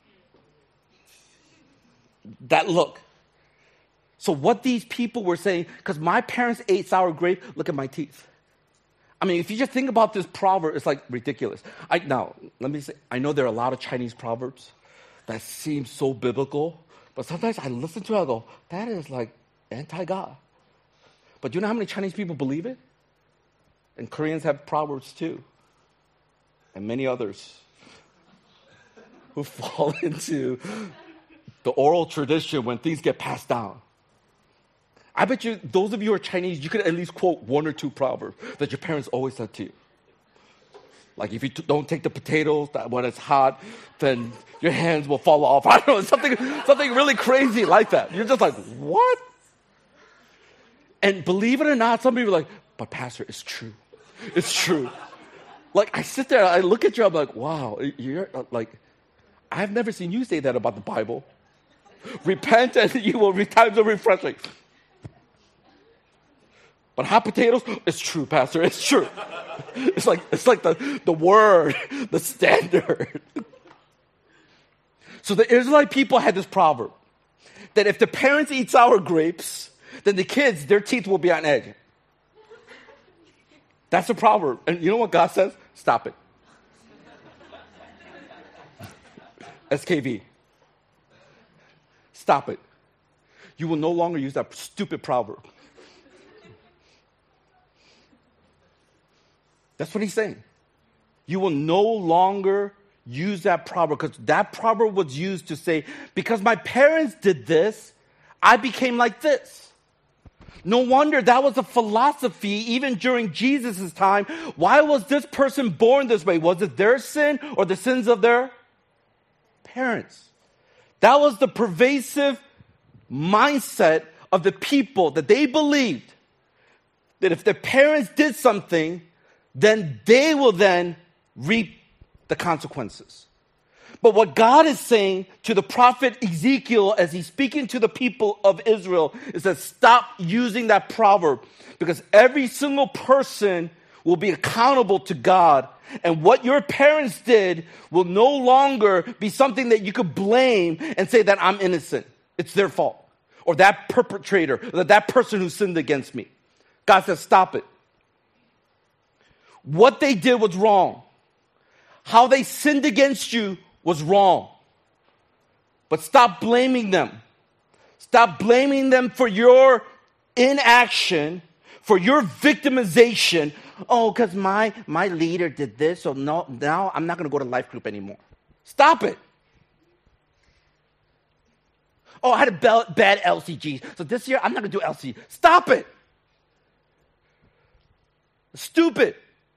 Speaker 1: That look. So what these people were saying, because my parents ate sour grape, look at my teeth. I mean, if you just think about this proverb, it's like ridiculous. I, now, let me say, I know there are a lot of Chinese proverbs that seem so biblical, but sometimes I listen to it, I go, that is like anti-God. But do you know how many Chinese people believe it? And Koreans have proverbs too. And many others who fall into the oral tradition when things get passed down. I bet you, those of you who are Chinese, you could at least quote one or two proverbs that your parents always said to you. Like if you t- don't take the potatoes that when it's hot, then your hands will fall off. I don't know, something, something really crazy like that. You're just like, what? And believe it or not, some people are like, but Pastor, it's true. It's true. Like I sit there, I look at you, I'm like, wow, you're like, I've never seen you say that about the Bible. Repent and you will be times of refreshing. But hot potatoes, it's true, Pastor, it's true. It's like it's like the, the word, the standard. So the Israelite people had this proverb that if the parents eat sour grapes, then the kids, their teeth will be on edge. That's a proverb. And you know what God says? Stop it. S K V. Stop it. You will no longer use that stupid proverb. That's what he's saying. You will no longer use that proverb because that proverb was used to say, because my parents did this, I became like this. No wonder that was a philosophy even during Jesus' time. Why was this person born this way? Was it their sin or the sins of their parents? That was the pervasive mindset of the people, that they believed that if their parents did something, then they will then reap the consequences. But what God is saying to the prophet Ezekiel as he's speaking to the people of Israel is that stop using that proverb, because every single person will be accountable to God. And what your parents did will no longer be something that you could blame and say that I'm innocent. It's their fault. Or that perpetrator, or that person who sinned against me. God says, stop it. What they did was wrong. How they sinned against you was wrong. But stop blaming them. Stop blaming them for your inaction, for your victimization. Oh, because my, my leader did this, so no, now I'm not going to go to life group anymore. Stop it. Oh, I had a bad L C G, so this year I'm not going to do L C G. Stop it. Stupid.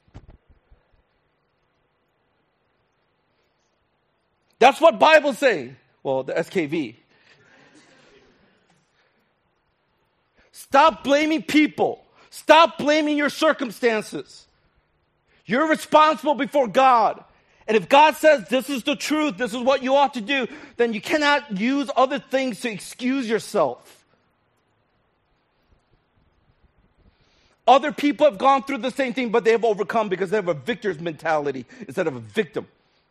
Speaker 1: That's what Bible's saying. Well, the S K V. Stop blaming people. Stop blaming your circumstances. You're responsible before God. And if God says this is the truth, this is what you ought to do, then you cannot use other things to excuse yourself. Other people have gone through the same thing, but they have overcome because they have a victor's mentality instead of a victim.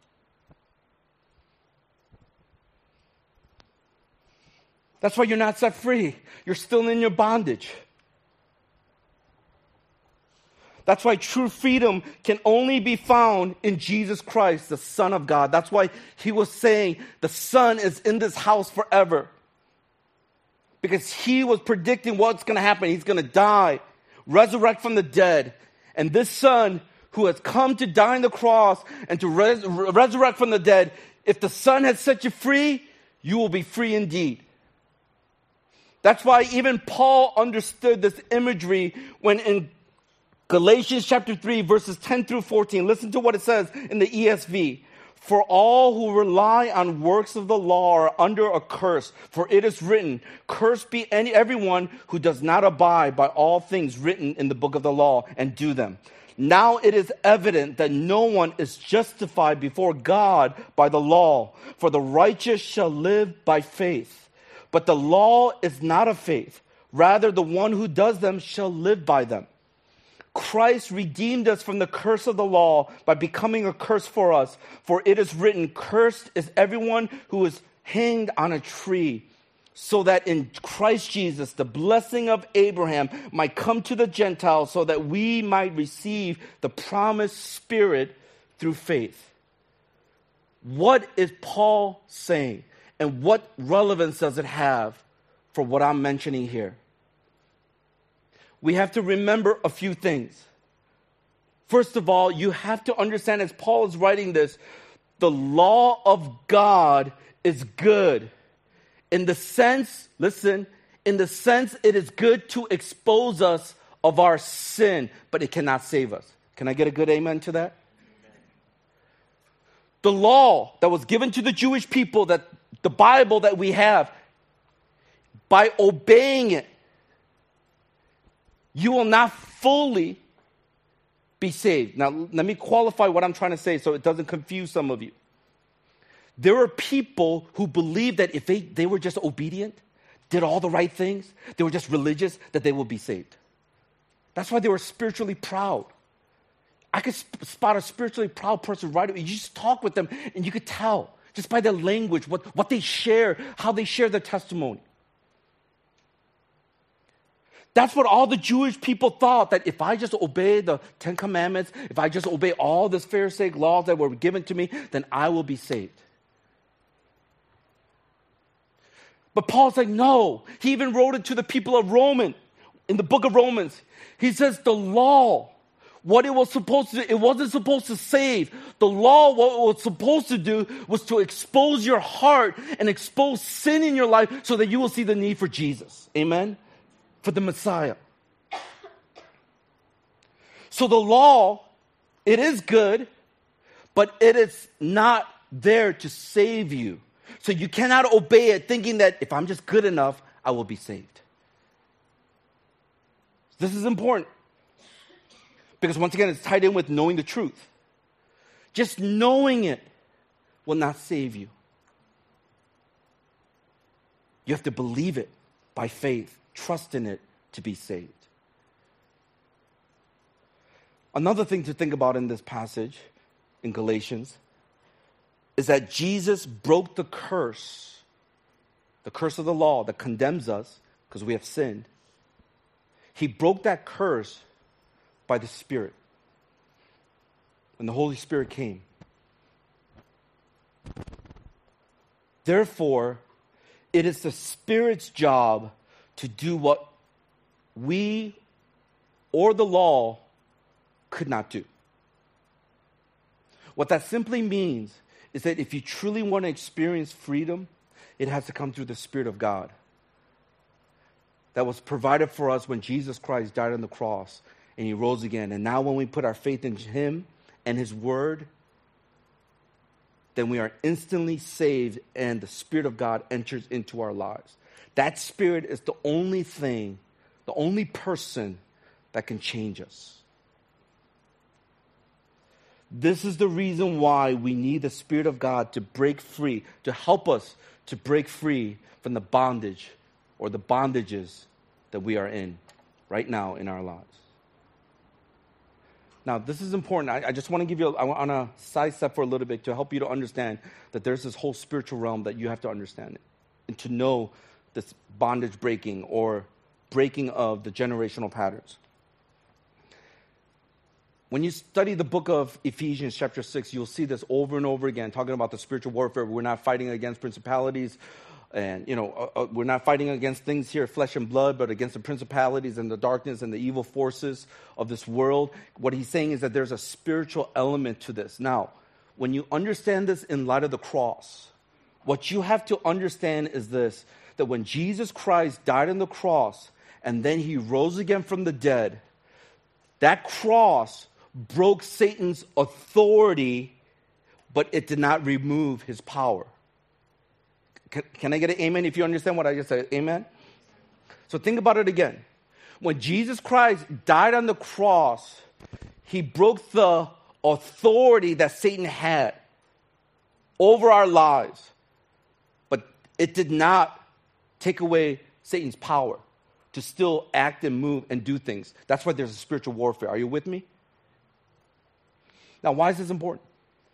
Speaker 1: That's why you're not set free. You're still in your bondage. That's why true freedom can only be found in Jesus Christ, the Son of God. That's why he was saying the Son is in this house forever. Because he was predicting what's going to happen. He's going to die, resurrect from the dead. And this Son who has come to die on the cross and to res- resurrect from the dead, if the Son has set you free, you will be free indeed. That's why even Paul understood this imagery when in Galatians chapter three, verses ten through fourteen, listen to what it says in the E S V. For all who rely on works of the law are under a curse, for it is written, cursed be any everyone who does not abide by all things written in the book of the law and do them. Now it is evident that no one is justified before God by the law, for the righteous shall live by faith. But the law is not of faith. Rather, the one who does them shall live by them. Christ redeemed us from the curse of the law by becoming a curse for us. For it is written, cursed is everyone who is hanged on a tree, so that in Christ Jesus, the blessing of Abraham might come to the Gentiles, so that we might receive the promised Spirit through faith. What is Paul saying? And what relevance does it have for what I'm mentioning here? We have to remember a few things. First of all, you have to understand, as Paul is writing this, the law of God is good. In the sense, listen, in the sense it is good to expose us of our sin, but it cannot save us. Can I get a good amen to that? Amen. The law that was given to the Jewish people, that the Bible that we have, by obeying it, you will not fully be saved. Now, let me qualify what I'm trying to say so it doesn't confuse some of you. There are people who believe that if they, they were just obedient, did all the right things, they were just religious, that they will be saved. That's why they were spiritually proud. I could sp- spot a spiritually proud person right away. You just talk with them and you could tell just by their language, what, what they share, how they share their testimony. That's what all the Jewish people thought, that if I just obey the Ten Commandments, if I just obey all the Pharisaic laws that were given to me, then I will be saved. But Paul's like, no. He even wrote it to the people of Rome in the book of Romans. He says the law, what it was supposed to do, it wasn't supposed to save. The law, what it was supposed to do was to expose your heart and expose sin in your life so that you will see the need for Jesus. Amen? For the Messiah. So the law, it is good, but it is not there to save you. So you cannot obey it thinking that if I'm just good enough, I will be saved. This is important. Because once again, it's tied in with knowing the truth. Just knowing it will not save you. You have to believe it by faith. Trust in it to be saved. Another thing to think about in this passage in Galatians is that Jesus broke the curse, the curse of the law that condemns us because we have sinned. He broke that curse by the Spirit. When the Holy Spirit came. Therefore, it is the Spirit's job to do what we or the law could not do. What that simply means is that if you truly want to experience freedom, it has to come through the Spirit of God that was provided for us when Jesus Christ died on the cross and he rose again. And now when we put our faith in him and his word, then we are instantly saved and the Spirit of God enters into our lives. That Spirit is the only thing, the only person that can change us. This is the reason why we need the Spirit of God to break free, to help us to break free from the bondage or the bondages that we are in right now in our lives. Now, this is important. I, I just want to give you, a, I want to sidestep for a little bit to help you to understand that there's this whole spiritual realm that you have to understand it and to know this bondage breaking or breaking of the generational patterns. When you study the book of Ephesians chapter six, you'll see this over and over again, talking about the spiritual warfare. We're not fighting against principalities, and, you know, uh, uh, we're not fighting against things here, flesh and blood, but against the principalities and the darkness and the evil forces of this world. What he's saying is that there's a spiritual element to this. Now, when you understand this in light of the cross, what you have to understand is this, that when Jesus Christ died on the cross and then he rose again from the dead, that cross broke Satan's authority, but it did not remove his power. Can, can I get an amen if you understand what I just said? Amen? So think about it again. When Jesus Christ died on the cross, he broke the authority that Satan had over our lives, but it did not take away Satan's power to still act and move and do things. That's why there's a spiritual warfare. Are you with me? Now, why is this important?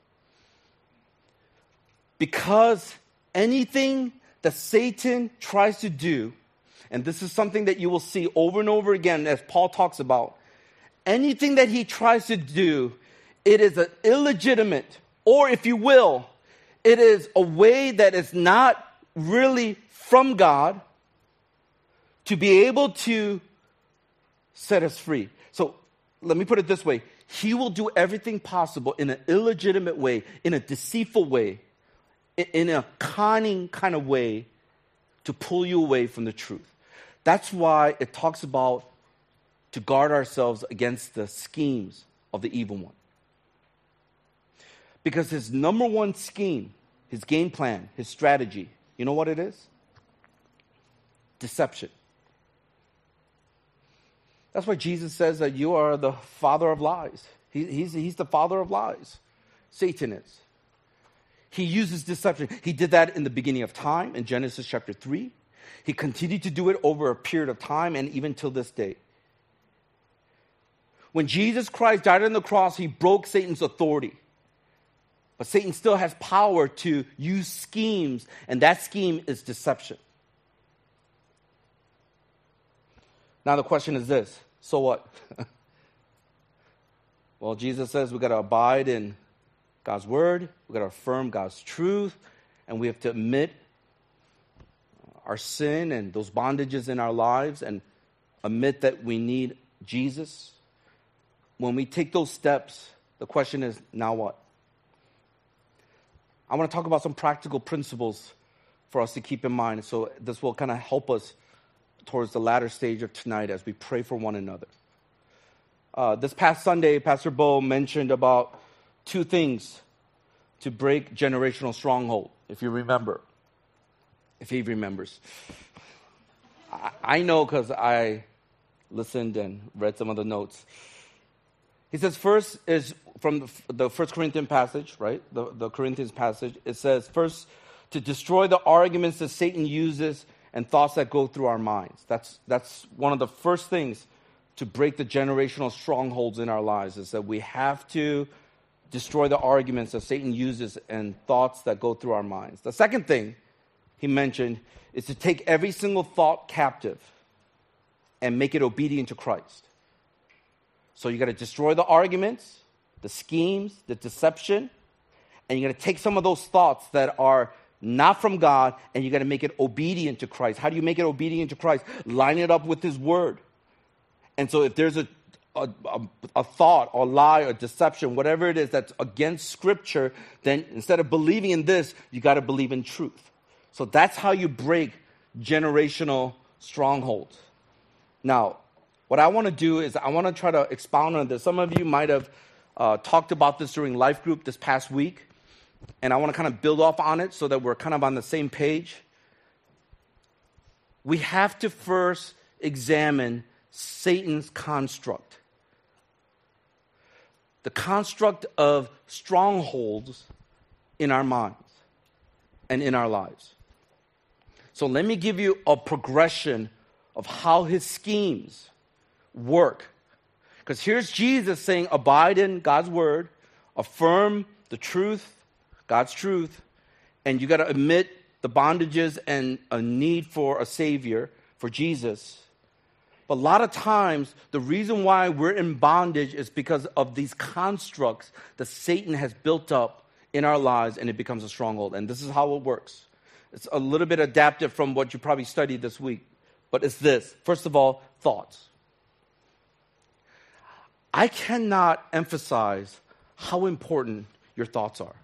Speaker 1: Because anything that Satan tries to do, and this is something that you will see over and over again as Paul talks about, anything that he tries to do, it is an illegitimate, or if you will, it is a way that is not really from God to be able to set us free. So let me put it this way. He will do everything possible in an illegitimate way, in a deceitful way, in a conning kind of way to pull you away from the truth. That's why it talks about to guard ourselves against the schemes of the evil one. Because his number one scheme, his game plan, his strategy, you know what it is? Deception. That's why Jesus says that you are the father of lies. He, he's, he's the father of lies. Satan is. He uses deception. He did that in the beginning of time in Genesis chapter three. He continued to do it over a period of time and even till this day. When Jesus Christ died on the cross, he broke Satan's authority. But Satan still has power to use schemes, and that scheme is deception. Now the question is this, so what? Well, Jesus says we got to abide in God's word, we got to affirm God's truth, and we have to admit our sin and those bondages in our lives and admit that we need Jesus. When we take those steps, the question is, now what? I want to talk about some practical principles for us to keep in mind, so this will kind of help us towards the latter stage of tonight as we pray for one another. Uh, this past Sunday, Pastor Bo mentioned about two things to break generational stronghold, if you remember. If he remembers. I, I know because I listened and read some of the notes. He says first is from the, the First Corinthians passage, right? The, the Corinthians passage. It says first to destroy the arguments that Satan uses and thoughts that go through our minds. That's, that's one of the first things to break the generational strongholds in our lives, is that we have to destroy the arguments that Satan uses and thoughts that go through our minds. The second thing he mentioned is to take every single thought captive and make it obedient to Christ. So you got to destroy the arguments, the schemes, the deception, and you got to take some of those thoughts that are not from God, and you got to make it obedient to Christ. How do you make it obedient to Christ? Line it up with his word. And so if there's a, a, a, a thought or lie or deception, whatever it is that's against Scripture, then instead of believing in this, you got to believe in truth. So that's how you break generational strongholds. Now, what I want to do is I want to try to expound on this. Some of you might have uh, talked about this during life group this past week, and I want to kind of build off on it so that we're kind of on the same page. We have to first examine Satan's construct. The construct of strongholds in our minds and in our lives. So let me give you a progression of how his schemes work. Because here's Jesus saying, abide in God's word, affirm the truth, God's truth, and you got to admit the bondages and a need for a Savior, for Jesus. But a lot of times, the reason why we're in bondage is because of these constructs that Satan has built up in our lives, and it becomes a stronghold. And this is how it works. It's a little bit adapted from what you probably studied this week. But it's this. First of all, thoughts. I cannot emphasize how important your thoughts are.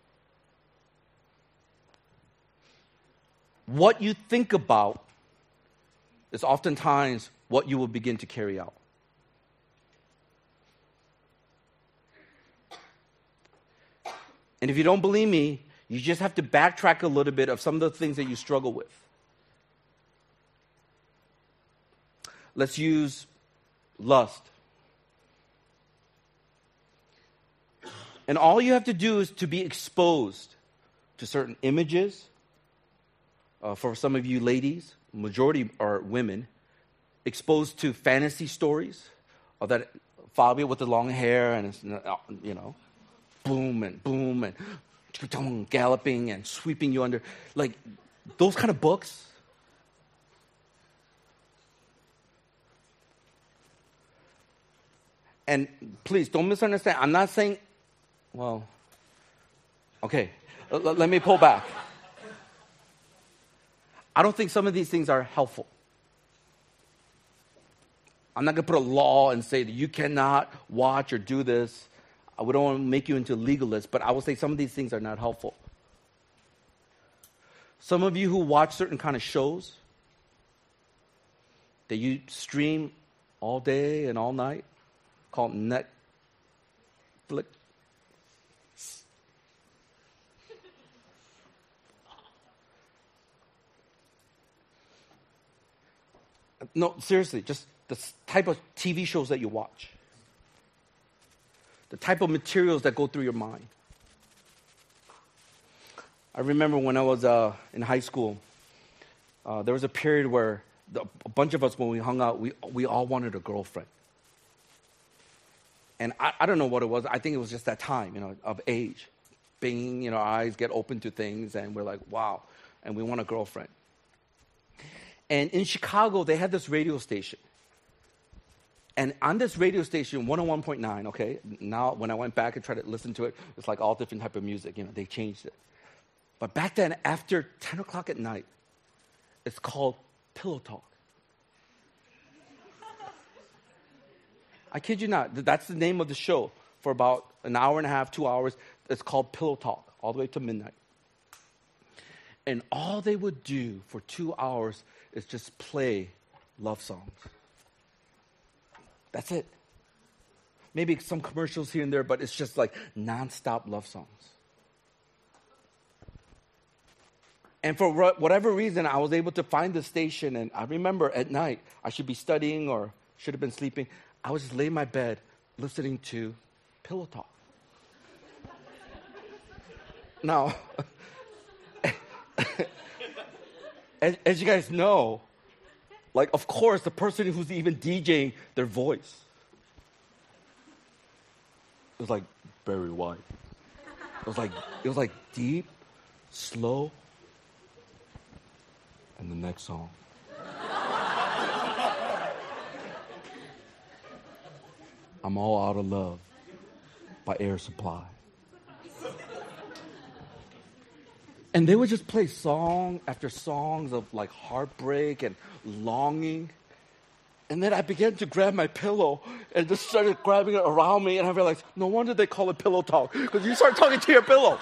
Speaker 1: What you think about is oftentimes what you will begin to carry out. And if you don't believe me, you just have to backtrack a little bit of some of the things that you struggle with. Let's use lust. And all you have to do is to be exposed to certain images. Uh, for some of you ladies, majority are women, exposed to fantasy stories of that Fabio with the long hair and, it's, you know, boom and boom and galloping and sweeping you under. Like, those kind of books. And please, don't misunderstand. I'm not saying, well, okay, l- let me pull back. I don't think some of these things are helpful. I'm not going to put a law and say that you cannot watch or do this. We don't want to make you into a legalist, but I will say some of these things are not helpful. Some of you who watch certain kind of shows that you stream all day and all night, called Netflix. No, seriously, just the type of T V shows that you watch. The type of materials that go through your mind. I remember when I was uh, in high school, uh, there was a period where the, a bunch of us, when we hung out, we we all wanted a girlfriend. And I, I don't know what it was. I think it was just that time, you know, of age. Being, you know, our eyes get open to things, and we're like, wow, and we want a girlfriend. And in Chicago, they had this radio station. And on this radio station, one oh one point nine, okay, now when I went back and tried to listen to it, it's like all different type of music. You know, they changed it. But back then, after ten o'clock at night, it's called Pillow Talk. I kid you not. That's the name of the show for about an hour and a half, two hours. It's called Pillow Talk, all the way to midnight. And all they would do for two hours is just play love songs. That's it. Maybe some commercials here and there, but it's just like nonstop love songs. And for whatever reason, I was able to find the station, and I remember at night, I should be studying or should have been sleeping. I was just laying in my bed listening to Pillow Talk. Now, as, as you guys know, like, of course, the person who's even DJing, their voice, it was like Barry White. It was like, it was like deep, slow, and the next song. I'm All Out of Love by Air Supply. And they would just play song after songs of like heartbreak and longing. And then I began to grab my pillow and just started grabbing it around me. And I realized, no wonder they call it pillow talk, because you start talking to your pillow.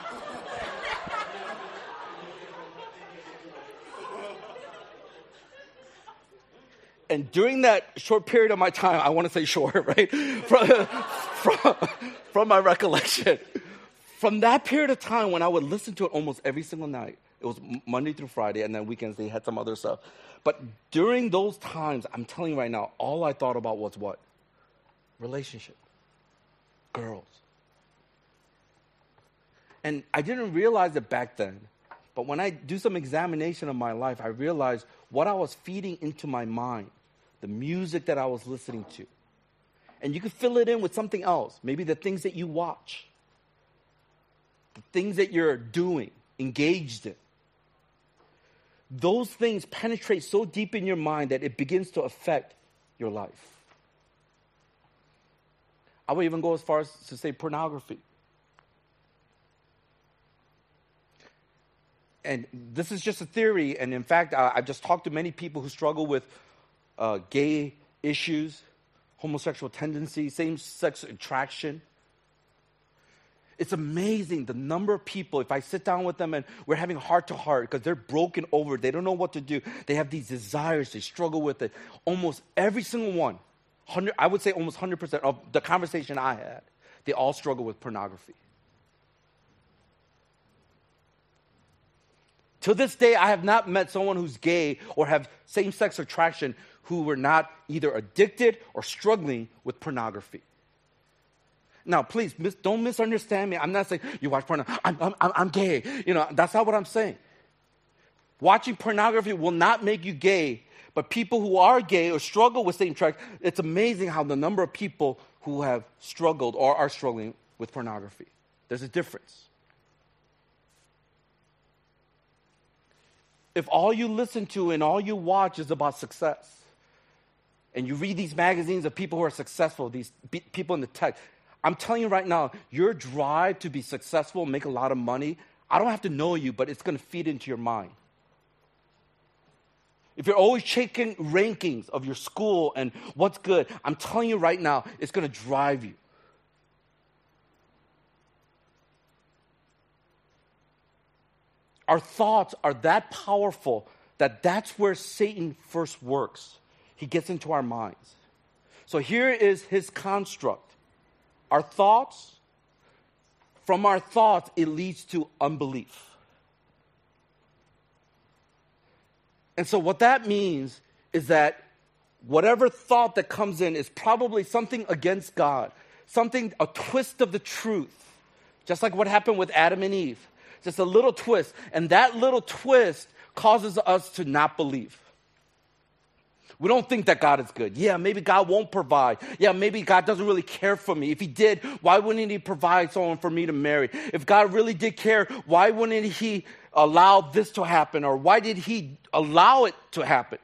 Speaker 1: And during that short period of my time, I want to say short, right? From, from, from my recollection, from that period of time when I would listen to it almost every single night, it was Monday through Friday, and then weekends they had some other stuff. But during those times, I'm telling you right now, all I thought about was what? Relationship. Girls. And I didn't realize it back then. But when I do some examination of my life, I realized what I was feeding into my mind, the music that I was listening to. And you could fill it in with something else. Maybe the things that you watch. The things that you're doing, engaged in. those things penetrate so deep in your mind that it begins to affect your life. I would even go as far as to say pornography. And this is just a theory, and in fact, I, I've just talked to many people who struggle with uh, gay issues, homosexual tendencies, same-sex attraction. It's amazing the number of people, if I sit down with them and we're having heart-to-heart because they're broken over, they don't know what to do, they have these desires, they struggle with it. Almost every single one, one hundred, I would say almost one hundred percent of the conversation I had, they all struggle with pornography. To this day, I have not met someone who's gay or have same-sex attraction who were not either addicted or struggling with pornography. Now, please, mis- don't misunderstand me. I'm not saying you watch porn. I'm, I'm, I'm gay. You know, that's not what I'm saying. Watching pornography will not make you gay, but people who are gay or struggle with same sex, it's amazing how the number of people who have struggled or are struggling with pornography. There's a difference. If all you listen to and all you watch is about success, and you read these magazines of people who are successful, these be- people in the tech, I'm telling you right now, your drive to be successful, make a lot of money, I don't have to know you, but it's going to feed into your mind. If you're always checking rankings of your school and what's good, I'm telling you right now, it's going to drive you. Our thoughts are that powerful that that's where Satan first works. He gets into our minds. So here is his construct. Our thoughts, from our thoughts, it leads to unbelief. And so what that means is that whatever thought that comes in is probably something against God, something, a twist of the truth, just like what happened with Adam and Eve. Just a little twist. And that little twist causes us to not believe. We don't think that God is good. Yeah, maybe God won't provide. Yeah, maybe God doesn't really care for me. If he did, why wouldn't he provide someone for me to marry? If God really did care, why wouldn't he allow this to happen? Or why did he allow it to happen?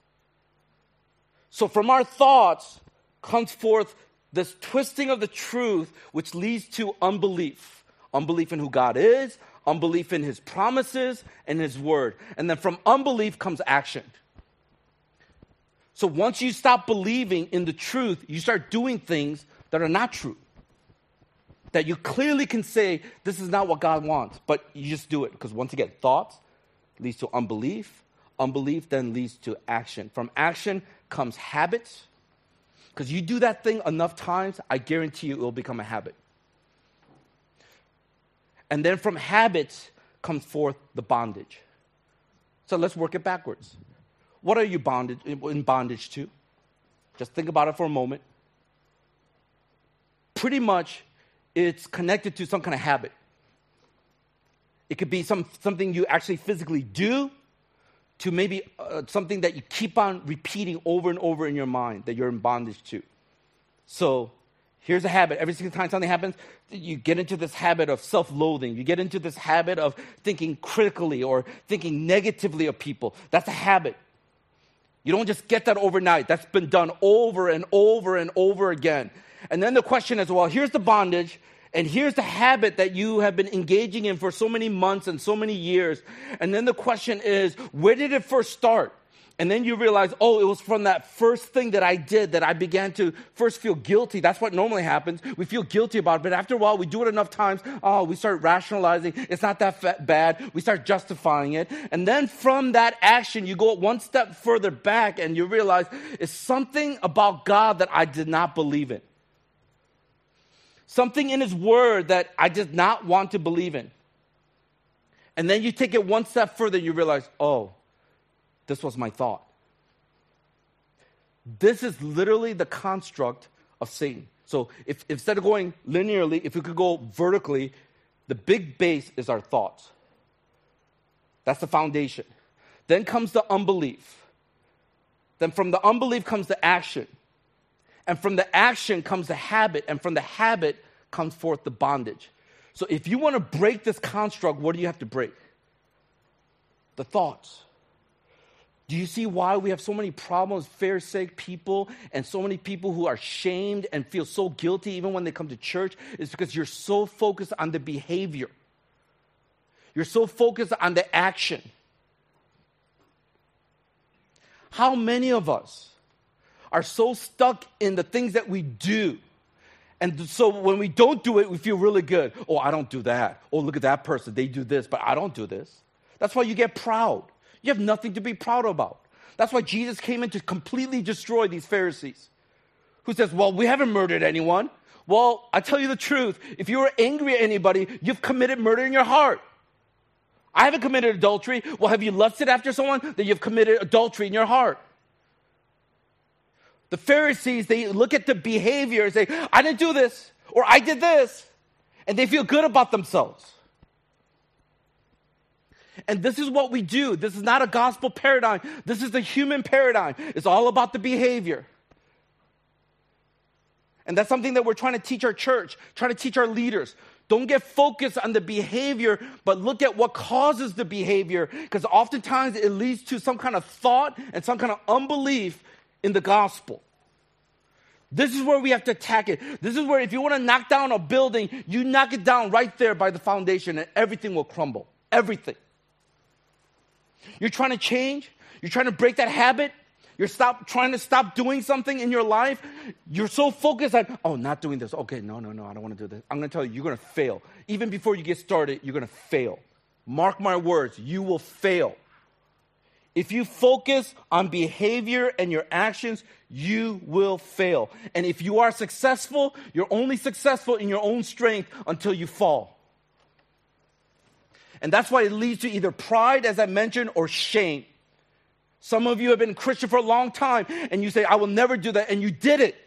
Speaker 1: So from our thoughts comes forth this twisting of the truth, which leads to unbelief. Unbelief in who God is, unbelief in his promises and his word. And then from unbelief comes action. So once you stop believing in the truth, you start doing things that are not true. That you clearly can say, this is not what God wants, but you just do it. Because once again, thoughts leads to unbelief. Unbelief then leads to action. From action comes habits. Because you do that thing enough times, I guarantee you it will become a habit. And then from habits comes forth the bondage. So let's work it backwards. What are you bonded, in bondage to? Just think about it for a moment. Pretty much, it's connected to some kind of habit. It could be some, something you actually physically do, to maybe uh, something that you keep on repeating over and over in your mind that you're in bondage to. So here's a habit. Every single time something happens, you get into this habit of self-loathing. You get into this habit of thinking critically or thinking negatively of people. That's a habit. You don't just get that overnight. That's been done over and over and over again. And then the question is, well, here's the bondage, and here's the habit that you have been engaging in for so many months and so many years. And then the question is, where did it first start? And then you realize, oh, it was from that first thing that I did that I began to first feel guilty. That's what normally happens. We feel guilty about it. But after a while, we do it enough times. Oh, we start rationalizing. It's not that fa- bad. We start justifying it. And then from that action, you go one step further back and you realize it's something about God that I did not believe in. Something in his word that I did not want to believe in. And then you take it one step further and you realize, oh, this was my thought. This is literally the construct of Satan. So if instead of going linearly, if we could go vertically, the big base is our thoughts. That's the foundation. Then comes the unbelief. Then from the unbelief comes the action. And from the action comes the habit. And from the habit comes forth the bondage. So if you want to break this construct, what do you have to break? The thoughts. Do you see why we have so many problems, Pharisaic people, and so many people who are shamed and feel so guilty even when they come to church? It's because you're so focused on the behavior. You're so focused on the action. How many of us are so stuck in the things that we do? And so when we don't do it, we feel really good. Oh, I don't do that. Oh, look at that person. They do this, but I don't do this. That's why you get proud. You have nothing to be proud about. That's why Jesus came in to completely destroy these Pharisees. Who says, well, we haven't murdered anyone. Well, I tell you the truth. If you were angry at anybody, you've committed murder in your heart. I haven't committed adultery. Well, have you lusted after someone? Then you've committed adultery in your heart. The Pharisees, they look at the behavior and say, I didn't do this, or I did this. And they feel good about themselves. And this is what we do. This is not a gospel paradigm. This is the human paradigm. It's all about the behavior. And that's something that we're trying to teach our church, trying to teach our leaders. Don't get focused on the behavior, but look at what causes the behavior, because oftentimes it leads to some kind of thought and some kind of unbelief in the gospel. This is where we have to attack it. This is where if you want to knock down a building, you knock it down right there by the foundation and everything will crumble. Everything. You're trying to change. You're trying to break that habit. You're stop, trying to stop doing something in your life. You're so focused on, oh, not doing this. Okay, no, no, no, I don't want to do this. I'm going to tell you, you're going to fail. Even before you get started, you're going to fail. Mark my words, you will fail. If you focus on behavior and your actions, you will fail. And if you are successful, you're only successful in your own strength until you fall. And that's why it leads to either pride, as I mentioned, or shame. Some of you have been Christian for a long time, and you say, I will never do that, and you did it.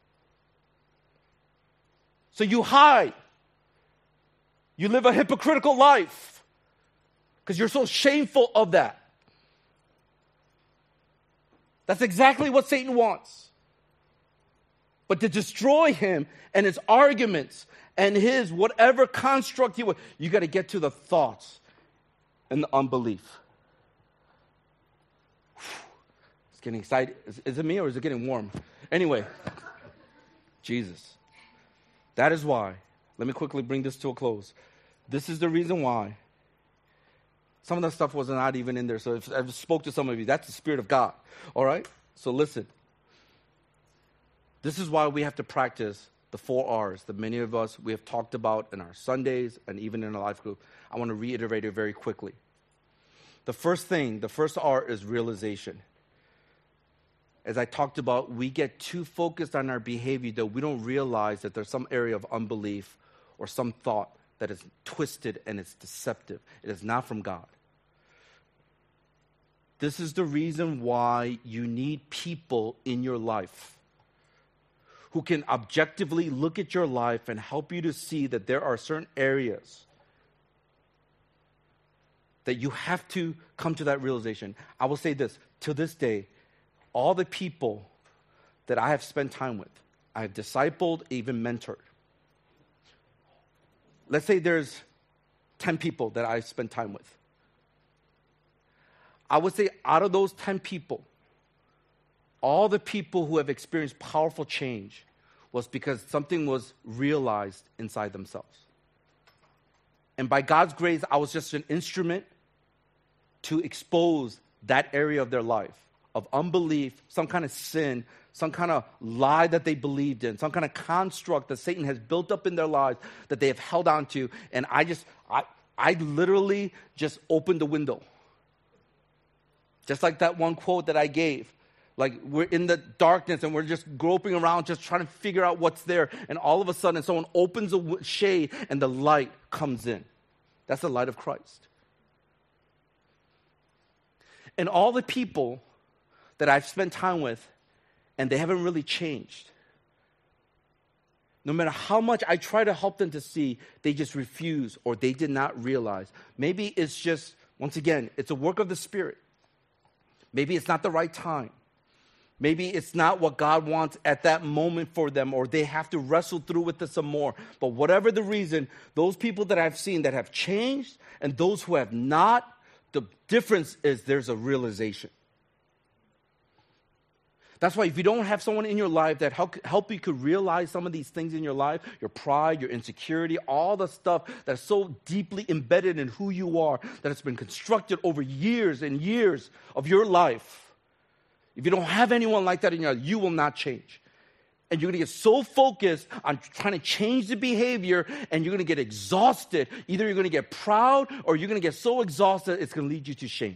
Speaker 1: So you hide. You live a hypocritical life because you're so shameful of that. That's exactly what Satan wants. But to destroy him and his arguments and his whatever construct he wants, you got to get to the thoughts and the unbelief. It's getting excited. Is, is it me or is it getting warm? Anyway, Jesus. That is why. Let me quickly bring this to a close. This is the reason why. Some of that stuff was not even in there. So if I spoke to some of you, that's the Spirit of God. All right? So listen. This is why we have to practice the four R's that many of us, we have talked about in our Sundays and even in our life group. I want to reiterate it very quickly. The first thing, the first R is realization. As I talked about, we get too focused on our behavior that we don't realize that there's some area of unbelief or some thought that is twisted and it's deceptive. It is not from God. This is the reason why you need people in your life who can objectively look at your life and help you to see that there are certain areas that you have to come to that realization. I will say this, to this day, all the people that I have spent time with, I have discipled, even mentored. Let's say there's ten people that I spent time with. I would say out of those ten people, all the people who have experienced powerful change was because something was realized inside themselves. And by God's grace, I was just an instrument to expose that area of their life of unbelief, some kind of sin, some kind of lie that they believed in, some kind of construct that Satan has built up in their lives that they have held on to. And I just, I, I literally just opened the window. Just like that one quote that I gave. Like we're in the darkness and we're just groping around, just trying to figure out what's there. And all of a sudden someone opens a shade and the light comes in. That's the light of Christ. And all the people that I've spent time with, and they haven't really changed. No matter how much I try to help them to see, they just refuse or they did not realize. Maybe it's just, once again, it's a work of the Spirit. Maybe it's not the right time. Maybe it's not what God wants at that moment for them, or they have to wrestle through with this some more. But whatever the reason, those people that I've seen that have changed and those who have not, the difference is there's a realization. That's why if you don't have someone in your life that help, help you could realize some of these things in your life, your pride, your insecurity, all the stuff that's so deeply embedded in who you are, that it's been constructed over years and years of your life. If you don't have anyone like that in your life, you will not change. And you're going to get so focused on trying to change the behavior, and you're going to get exhausted. Either you're going to get proud, or you're going to get so exhausted, it's going to lead you to shame.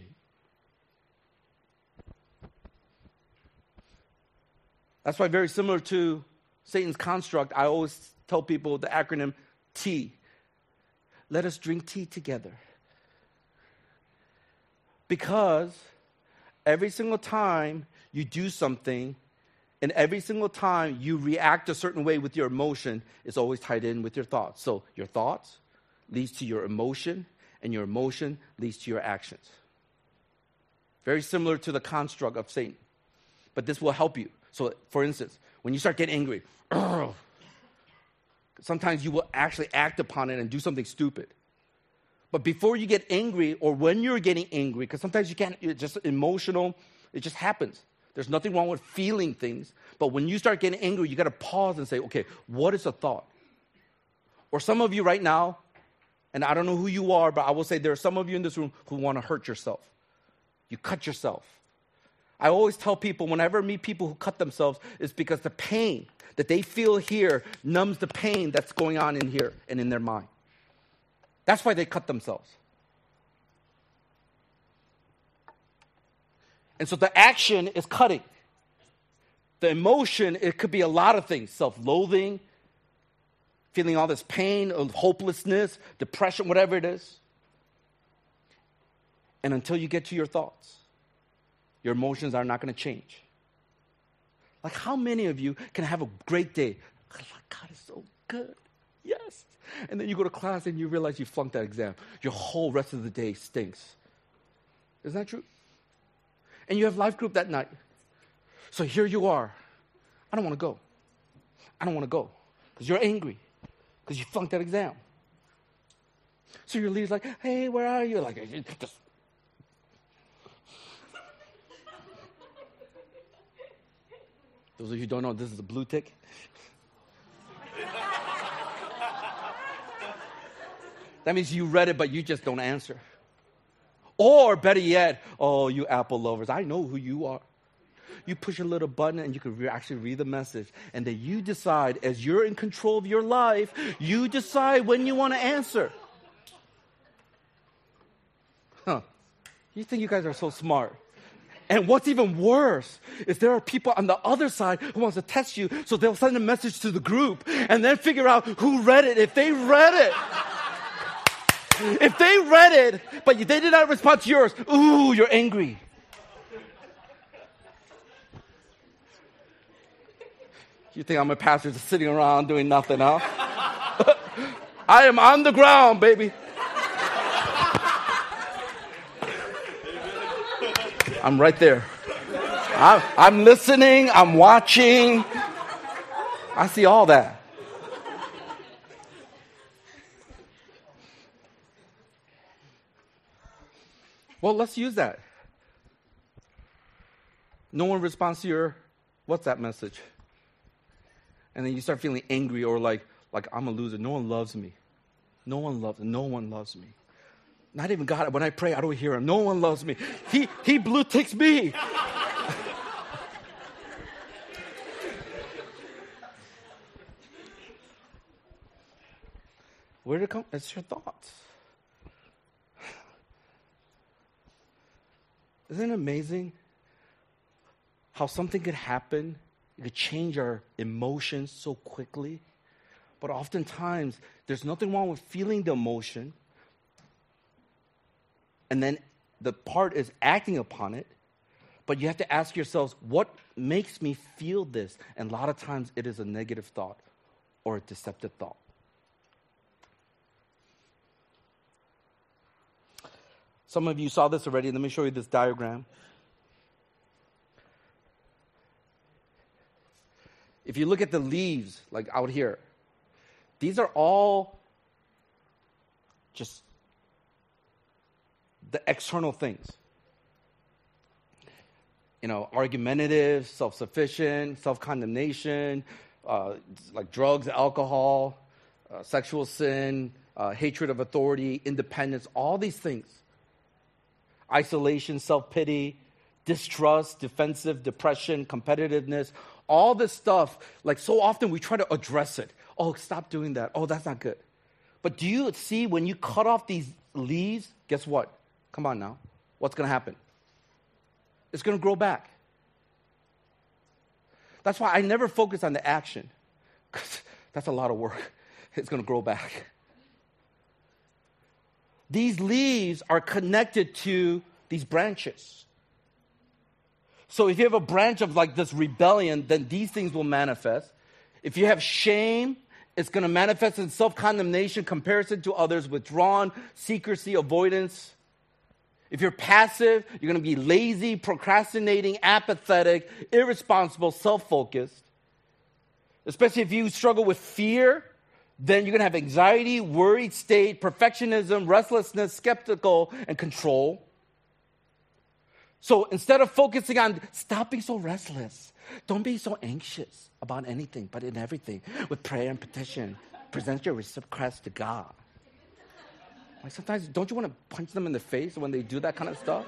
Speaker 1: That's why, very similar to Satan's construct, I always tell people the acronym T. Let us drink tea together. Because every single time you do something, and every single time you react a certain way with your emotion, it's always tied in with your thoughts. So your thoughts leads to your emotion, and your emotion leads to your actions. Very similar to the construct of Satan. But this will help you. So, for instance, when you start getting angry, sometimes you will actually act upon it and do something stupid. But before you get angry, or when you're getting angry, because sometimes you can't, it's just emotional, it just happens. There's nothing wrong with feeling things. But when you start getting angry, you got to pause and say, okay, what is a thought? Or some of you right now, and I don't know who you are, but I will say there are some of you in this room who want to hurt yourself. You cut yourself. I always tell people, whenever I meet people who cut themselves, it's because the pain that they feel here numbs the pain that's going on in here and in their mind. That's why they cut themselves. And so the action is cutting. The emotion, it could be a lot of things. Self-loathing, feeling all this pain, of hopelessness, depression, whatever it is. And until you get to your thoughts, your emotions are not going to change. Like, how many of you can have a great day? God is so good. Yes. And then you go to class and you realize you flunked that exam. Your whole rest of the day stinks. Isn't that true? And you have life group that night. So here you are. I don't want to go. I don't want to go. Because you're angry. Because you flunked that exam. So your leader's like, hey, where are you? Like, just. Those of you who don't know, this is a blue tick. That means you read it, but you just don't answer. Or better yet, oh, you Apple lovers, I know who you are. You push a little button and you can re- actually read the message. And then you decide, as you're in control of your life, you decide when you want to answer. Huh. You think you guys are so smart. And what's even worse is there are people on the other side who wants to test you, so they'll send a message to the group and then figure out who read it. If they read it, if they read it, but they did not respond to yours, ooh, you're angry. You think I'm a pastor just sitting around doing nothing, huh? I am on the ground, baby. I'm right there. I'm, I'm listening. I'm watching. I see all that. Well, let's use that. No one responds to your WhatsApp message. And then you start feeling angry or like, like I'm a loser. No one loves me. No one loves No one loves me. Not even God. When I pray, I don't hear him. No one loves me. He he blue ticks me. Where did it come? It's your thoughts. Isn't it amazing how something could happen? It could change our emotions so quickly. But oftentimes, there's nothing wrong with feeling the emotion. And then the part is acting upon it. But you have to ask yourselves, what makes me feel this? And a lot of times it is a negative thought or a deceptive thought. Some of you saw this already. Let me show you this diagram. If you look at the leaves, like out here, these are all just the external things. you know, argumentative, self-sufficient, self-condemnation, uh, like drugs, alcohol, uh, sexual sin, uh, hatred of authority, independence, all these things. Isolation, self-pity, distrust, defensive, depression, competitiveness, all this stuff, like so often we try to address it. Oh, stop doing that. Oh, that's not good. But do you see when you cut off these leaves, guess what? Come on now. What's going to happen? It's going to grow back. That's why I never focus on the action, because that's a lot of work. It's going to grow back. These leaves are connected to these branches. So if you have a branch of like this rebellion, then these things will manifest. If you have shame, it's going to manifest in self-condemnation, comparison to others, withdrawn, secrecy, avoidance. If you're passive, you're going to be lazy, procrastinating, apathetic, irresponsible, self-focused. Especially if you struggle with fear, then you're going to have anxiety, worried state, perfectionism, restlessness, skeptical, and control. So instead of focusing on, stop being so restless. Don't be so anxious about anything, but in everything. With prayer and petition, present your request to God. Like sometimes, don't you want to punch them in the face when they do that kind of stuff?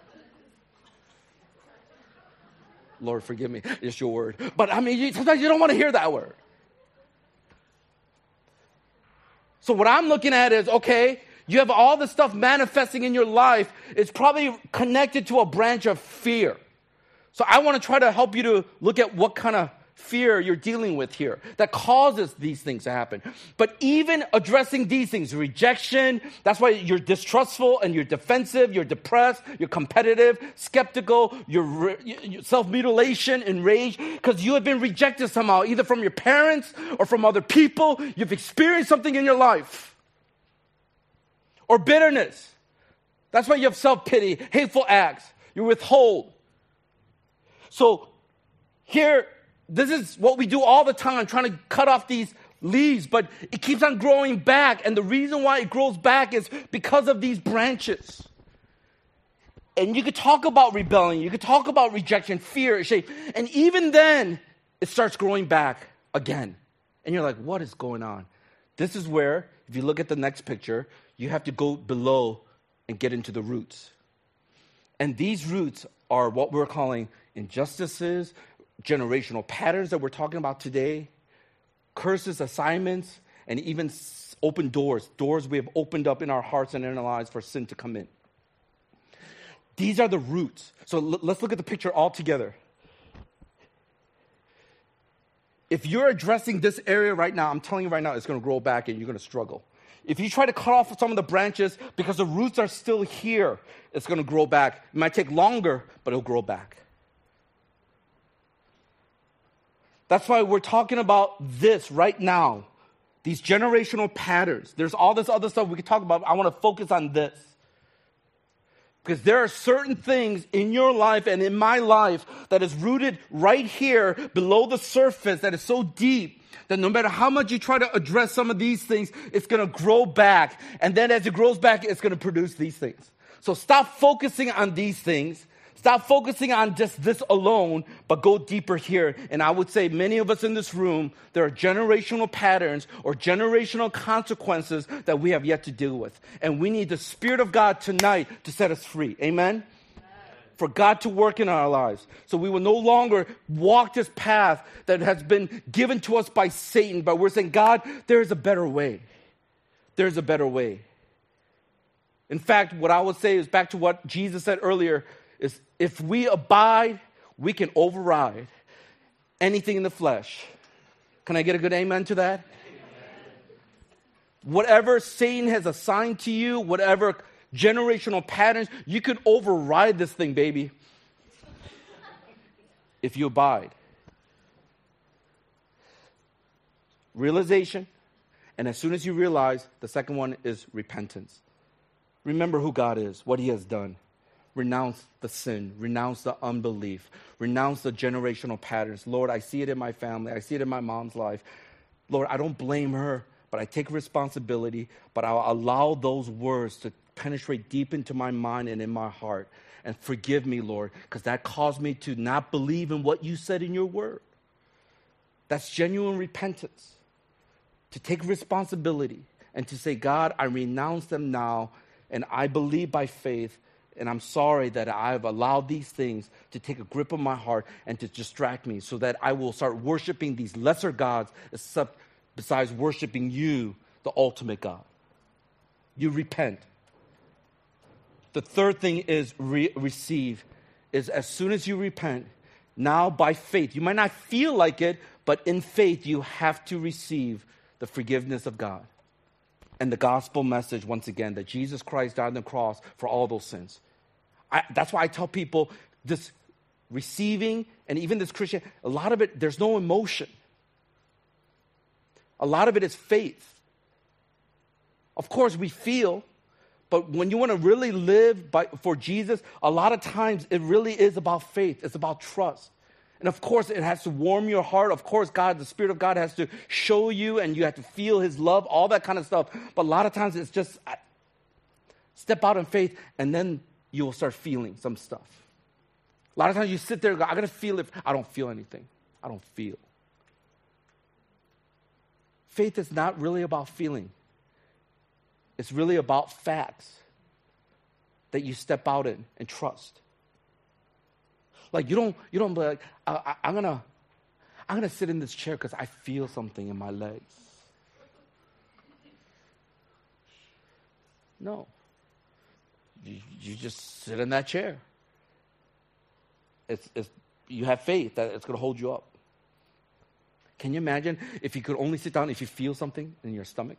Speaker 1: Lord, forgive me. It's your word. But I mean, you, sometimes you don't want to hear that word. So what I'm looking at is, okay, you have all this stuff manifesting in your life. It's probably connected to a branch of fear. So I want to try to help you to look at what kind of fear you're dealing with here that causes these things to happen. But even addressing these things, rejection, that's why you're distrustful and you're defensive, you're depressed, you're competitive, skeptical, you're, you're self-mutilation, enraged, because you have been rejected somehow, either from your parents or from other people. You've experienced something in your life. Or bitterness. That's why you have self-pity, hateful acts. You withhold. So here, this is what we do all the time, trying to cut off these leaves, but it keeps on growing back. And the reason why it grows back is because of these branches. And you could talk about rebellion, you could talk about rejection, fear, shame, and even then, it starts growing back again. And you're like, what is going on? This is where, if you look at the next picture, you have to go below and get into the roots. And these roots are what we're calling injustices, generational patterns that we're talking about today, curses, assignments, and even open doors, doors we have opened up in our hearts and in our lives for sin to come in. These are the roots. So l- let's look at the picture all together. If you're addressing this area right now, I'm telling you right now, it's going to grow back and you're going to struggle. If you try to cut off some of the branches because the roots are still here, it's going to grow back. It might take longer, but it'll grow back. That's why we're talking about this right now, these generational patterns. There's all this other stuff we could talk about. I want to focus on this. Because there are certain things in your life and in my life that is rooted right here below the surface that is so deep that no matter how much you try to address some of these things, it's going to grow back. And then as it grows back, it's going to produce these things. So stop focusing on these things. Stop focusing on just this alone, but go deeper here. And I would say many of us in this room, there are generational patterns or generational consequences that we have yet to deal with. And we need the Spirit of God tonight to set us free. Amen? Amen. For God to work in our lives. So we will no longer walk this path that has been given to us by Satan, but we're saying, God, there is a better way. There's a better way. In fact, what I would say is back to what Jesus said earlier, is if we abide, we can override anything in the flesh. Can I get a good amen to that? Amen. Whatever Satan has assigned to you, whatever generational patterns, you could override this thing, baby, if you abide. Realization, and as soon as you realize, the second one is repentance. Remember who God is, what He has done. Renounce the sin, renounce the unbelief, renounce the generational patterns. Lord, I see it in my family. I see it in my mom's life. Lord, I don't blame her, but I take responsibility, but I'll allow those words to penetrate deep into my mind and in my heart. And forgive me, Lord, because that caused me to not believe in what you said in your word. That's genuine repentance. To take responsibility and to say, God, I renounce them now, and I believe by faith, and I'm sorry that I've allowed these things to take a grip of my heart and to distract me so that I will start worshiping these lesser gods except besides worshiping you, the ultimate God. You repent. The third thing is re- receive, is as soon as you repent, now by faith, you might not feel like it, but in faith you have to receive the forgiveness of God. And the gospel message, once again, that Jesus Christ died on the cross for all those sins. I, that's why I tell people this receiving, and even this Christian, a lot of it, there's no emotion. A lot of it is faith. Of course, we feel, but when you want to really live by, for Jesus, a lot of times it really is about faith. It's about trust. And of course, it has to warm your heart. Of course, God, the Spirit of God has to show you, and you have to feel His love, all that kind of stuff. But a lot of times it's just step out in faith, and then you will start feeling some stuff. A lot of times you sit there and go, I got to feel it. I don't feel anything. I don't feel. Faith is not really about feeling. It's really about facts that you step out in and trust. Like you don't, you don't be like, I, I, I'm gonna, I'm gonna sit in this chair because I feel something in my legs. No, you, you just sit in that chair. It's, it's, you have faith that it's gonna hold you up. Can you imagine if you could only sit down if you feel something in your stomach?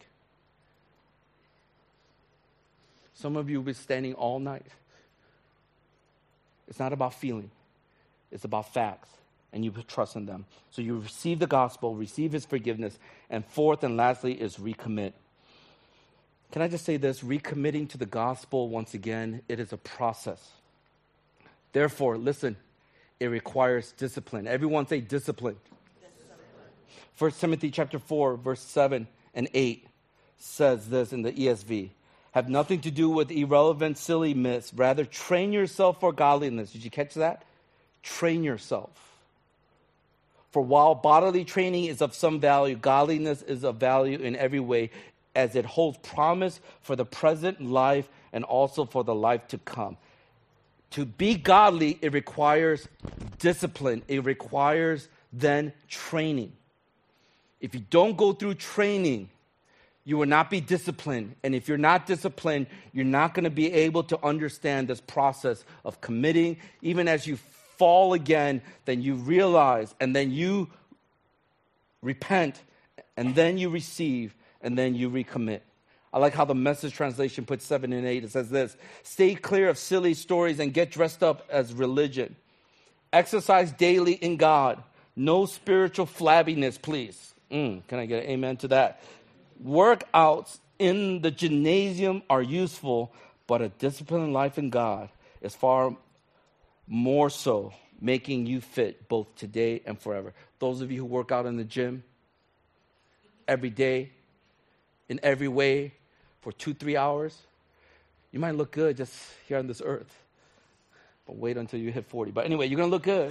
Speaker 1: Some of you will be standing all night. It's not about feeling. It's about facts, and you put trust in them. So you receive the gospel, receive His forgiveness, and fourth and lastly is recommit. Can I just say this? Recommitting to the gospel, once again, it is a process. Therefore, listen, it requires discipline. Everyone say discipline. discipline. First Timothy chapter four, verse seven and eight says this in the E S V. Have nothing to do with irrelevant, silly myths. Rather, train yourself for godliness. Did you catch that? Train yourself. For while bodily training is of some value, godliness is of value in every way, as it holds promise for the present life and also for the life to come. To be godly, it requires discipline. It requires then training. If you don't go through training, you will not be disciplined. And if you're not disciplined, you're not going to be able to understand this process of committing. Even as you fall again, then you realize, and then you repent, and then you receive, and then you recommit. I like how the Message translation puts seven and eight. It says this: stay clear of silly stories and get dressed up as religion. Exercise daily in God. No spiritual flabbiness, please. Mm, can I get an amen to that? Workouts in the gymnasium are useful, but a disciplined life in God is far more so, making you fit both today and forever. Those of you who work out in the gym every day, in every way, for two, three hours, you might look good just here on this earth. But wait until you hit forty. But anyway, you're going to look good.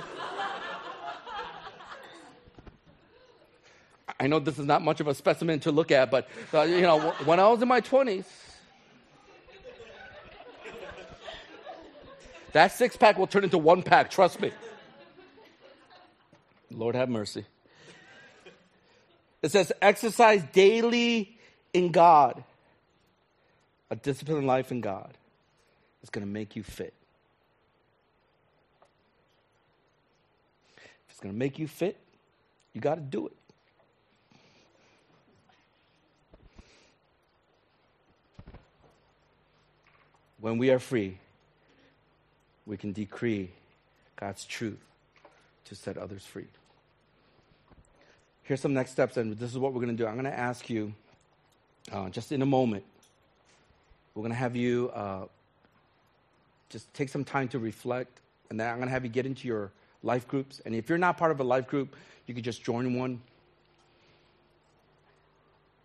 Speaker 1: I know this is not much of a specimen to look at, but, uh, you know, when I was in my twenties, that six-pack will turn into one pack, trust me. Lord have mercy. It says, exercise daily in God. A disciplined life in God is going to make you fit. If it's going to make you fit, you got to do it. When we are free, we can decree God's truth to set others free. Here's some next steps, and this is what we're going to do. I'm going to ask you, uh, just in a moment, we're going to have you uh, just take some time to reflect, and then I'm going to have you get into your life groups. And if you're not part of a life group, you could just join one.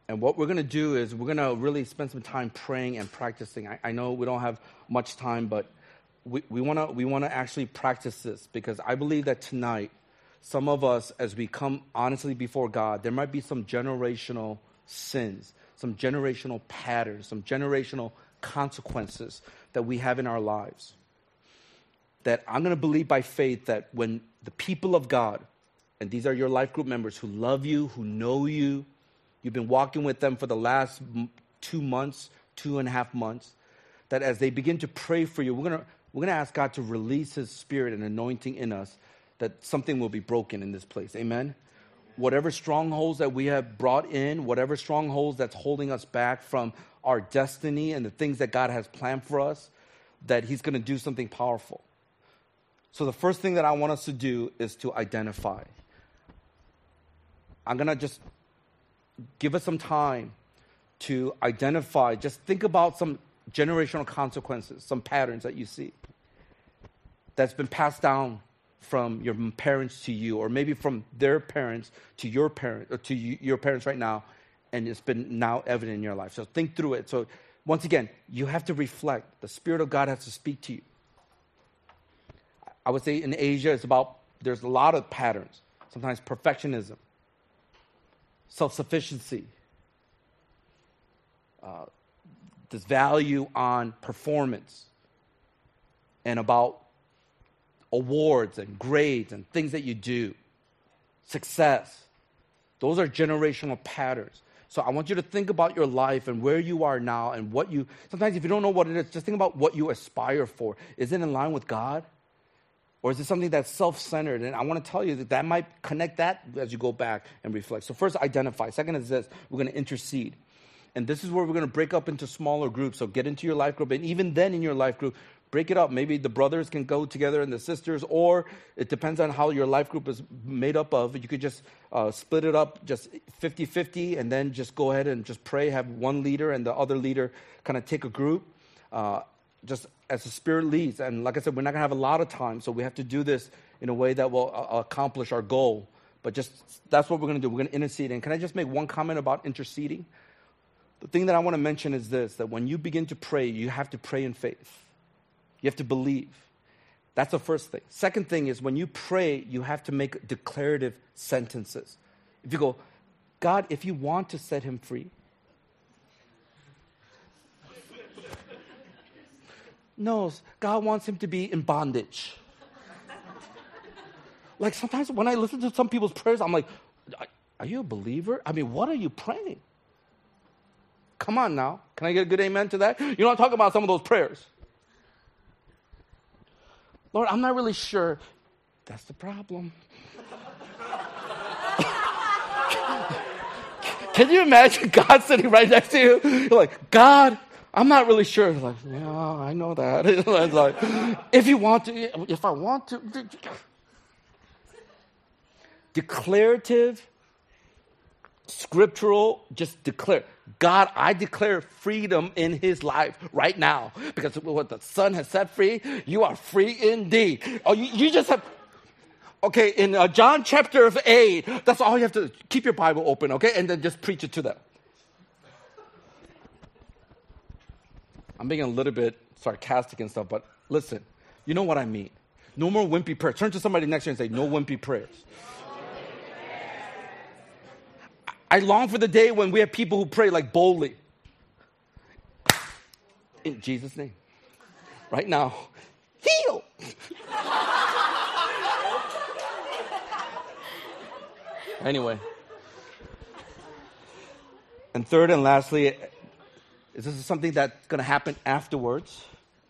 Speaker 1: and what we're going to do is we're going to really spend some time praying and practicing. I, I know we don't have much time, but we we want to we want to actually practice this, because I believe that tonight, some of us, as we come honestly before God, there might be some generational sins, some generational patterns, some generational consequences that we have in our lives. That I'm going to believe by faith that when the people of God, and these are your life group members who love you, who know you, you've been walking with them for the last two months, two and a half months, that as they begin to pray for you, we're going to we're going to ask God to release His Spirit and anointing in us, that something will be broken in this place. Amen? Whatever strongholds that we have brought in, whatever strongholds that's holding us back from our destiny and the things that God has planned for us, that He's going to do something powerful. So the first thing that I want us to do is to identify. I'm going to just give us some time to identify. Just think about some generational consequences, some patterns that you see that's been passed down from your parents to you, or maybe from their parents to your parents, or to you, your parents right now, and it's been now evident in your life. So think through it. So once again, you have to reflect. The Spirit of God has to speak to you. I would say in Asia, it's about, there's a lot of patterns. Sometimes perfectionism, self-sufficiency, uh, this value on performance, and about awards and grades and things that you do, success. Those are generational patterns. So I want you to think about your life and where you are now and what you, sometimes if you don't know what it is, just think about what you aspire for. Is it in line with God? Or is it something that's self-centered? And I want to tell you that that might connect that as you go back and reflect. So first, identify. Second is this, we're going to intercede. And this is where we're going to break up into smaller groups. So get into your life group. And even then in your life group, break it up. Maybe the brothers can go together and the sisters, or it depends on how your life group is made up of. You could just uh, split it up just fifty-fifty and then just go ahead and just pray. Have one leader and the other leader kind of take a group uh, just as the Spirit leads. And like I said, we're not going to have a lot of time, so we have to do this in a way that will uh, accomplish our goal. But just that's what we're going to do. We're going to intercede. And can I just make one comment about interceding? The thing that I want to mention is this, that when you begin to pray, you have to pray in faith. You have to believe. That's the first thing. Second thing is when you pray, you have to make declarative sentences. If you go, God, if you want to set him free. No, God wants him to be in bondage. Like sometimes when I listen to some people's prayers, I'm like, are you a believer? I mean, what are you praying? Come on now. Can I get a good amen to that? You know, I'm talking about some of those prayers. Lord, I'm not really sure. That's the problem. Can you imagine God sitting right next to you? You're like, God, I'm not really sure. He's like, yeah, I know that. It's like, if you want to, if I want to. Declarative, scriptural, just declare. God, I declare freedom in his life right now. Because what the Son has set free, you are free indeed. Oh, you, you just have, okay, in uh, John chapter eight, that's all you have to, keep your Bible open, okay? And then just preach it to them. I'm being a little bit sarcastic and stuff, but listen, you know what I mean. No more wimpy prayers. Turn to somebody next to you and say, no wimpy prayers. I long for the day when we have people who pray like boldly. In Jesus' name. Right now. Heal. Anyway. And third and lastly, is this is something that's going to happen afterwards,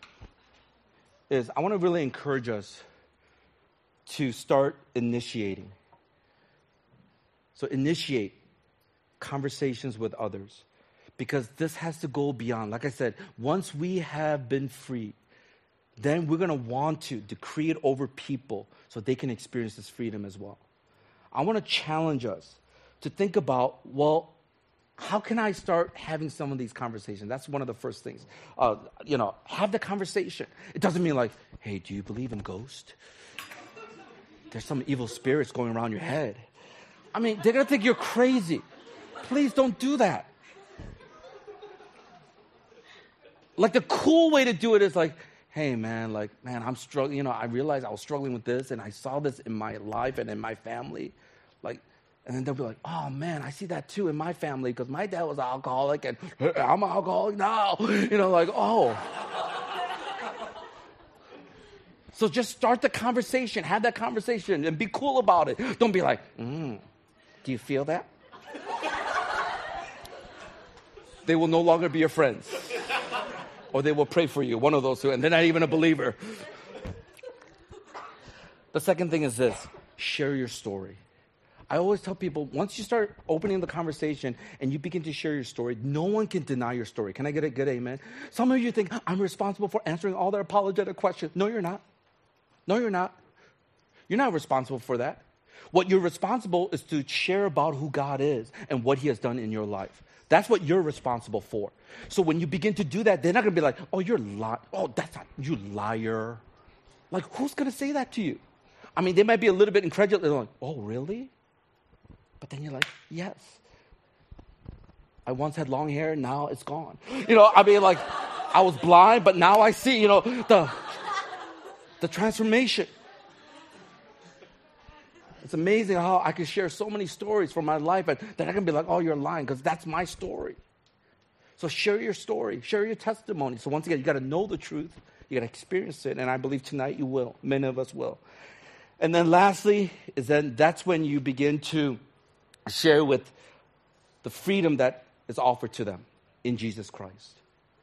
Speaker 1: is I want to really encourage us to start initiating. So initiate conversations with others, because this has to go beyond. Like I said, once we have been free, then we're going to want to decree it over people so they can experience this freedom as well. I want to challenge us to think about, well, how can I start having some of these conversations? That's one of the first things. Uh, you know, have the conversation. It doesn't mean like, hey, do you believe in ghosts? There's some evil spirits going around your head. I mean, they're going to think you're crazy. Please don't do that. Like the cool way to do it is like, hey man, like, man, I'm struggling. You know, I realized I was struggling with this and I saw this in my life and in my family. Like, and then they'll be like, oh man, I see that too in my family because my dad was an alcoholic and I'm an alcoholic now. You know, like, oh. So just start the conversation, have that conversation and be cool about it. Don't be like, mm, do you feel that? They will no longer be your friends. Or they will pray for you, one of those two, and they're not even a believer. The second thing is this, share your story. I always tell people, once you start opening the conversation and you begin to share your story, no one can deny your story. Can I get a good amen? Some of you think, I'm responsible for answering all their apologetic questions. No, you're not. No, you're not. You're not responsible for that. What you're responsible is to share about who God is and what he has done in your life. That's what you're responsible for. So when you begin to do that, they're not going to be like, oh, you're lying. Oh, that's not, you liar. Like, who's going to say that to you? I mean, they might be a little bit incredulous. They're like, oh, really? But then you're like, yes. I once had long hair, now it's gone. You know, I mean, like, I was blind, but now I see, you know, the, the transformation. It's amazing how I can share so many stories from my life and that I can be like, oh, you're lying, because that's my story. So share your story. Share your testimony. So once again, you got to know the truth. You got to experience it. And I believe tonight you will. Many of us will. And then lastly, is then that's when you begin to share with the freedom that is offered to them in Jesus Christ.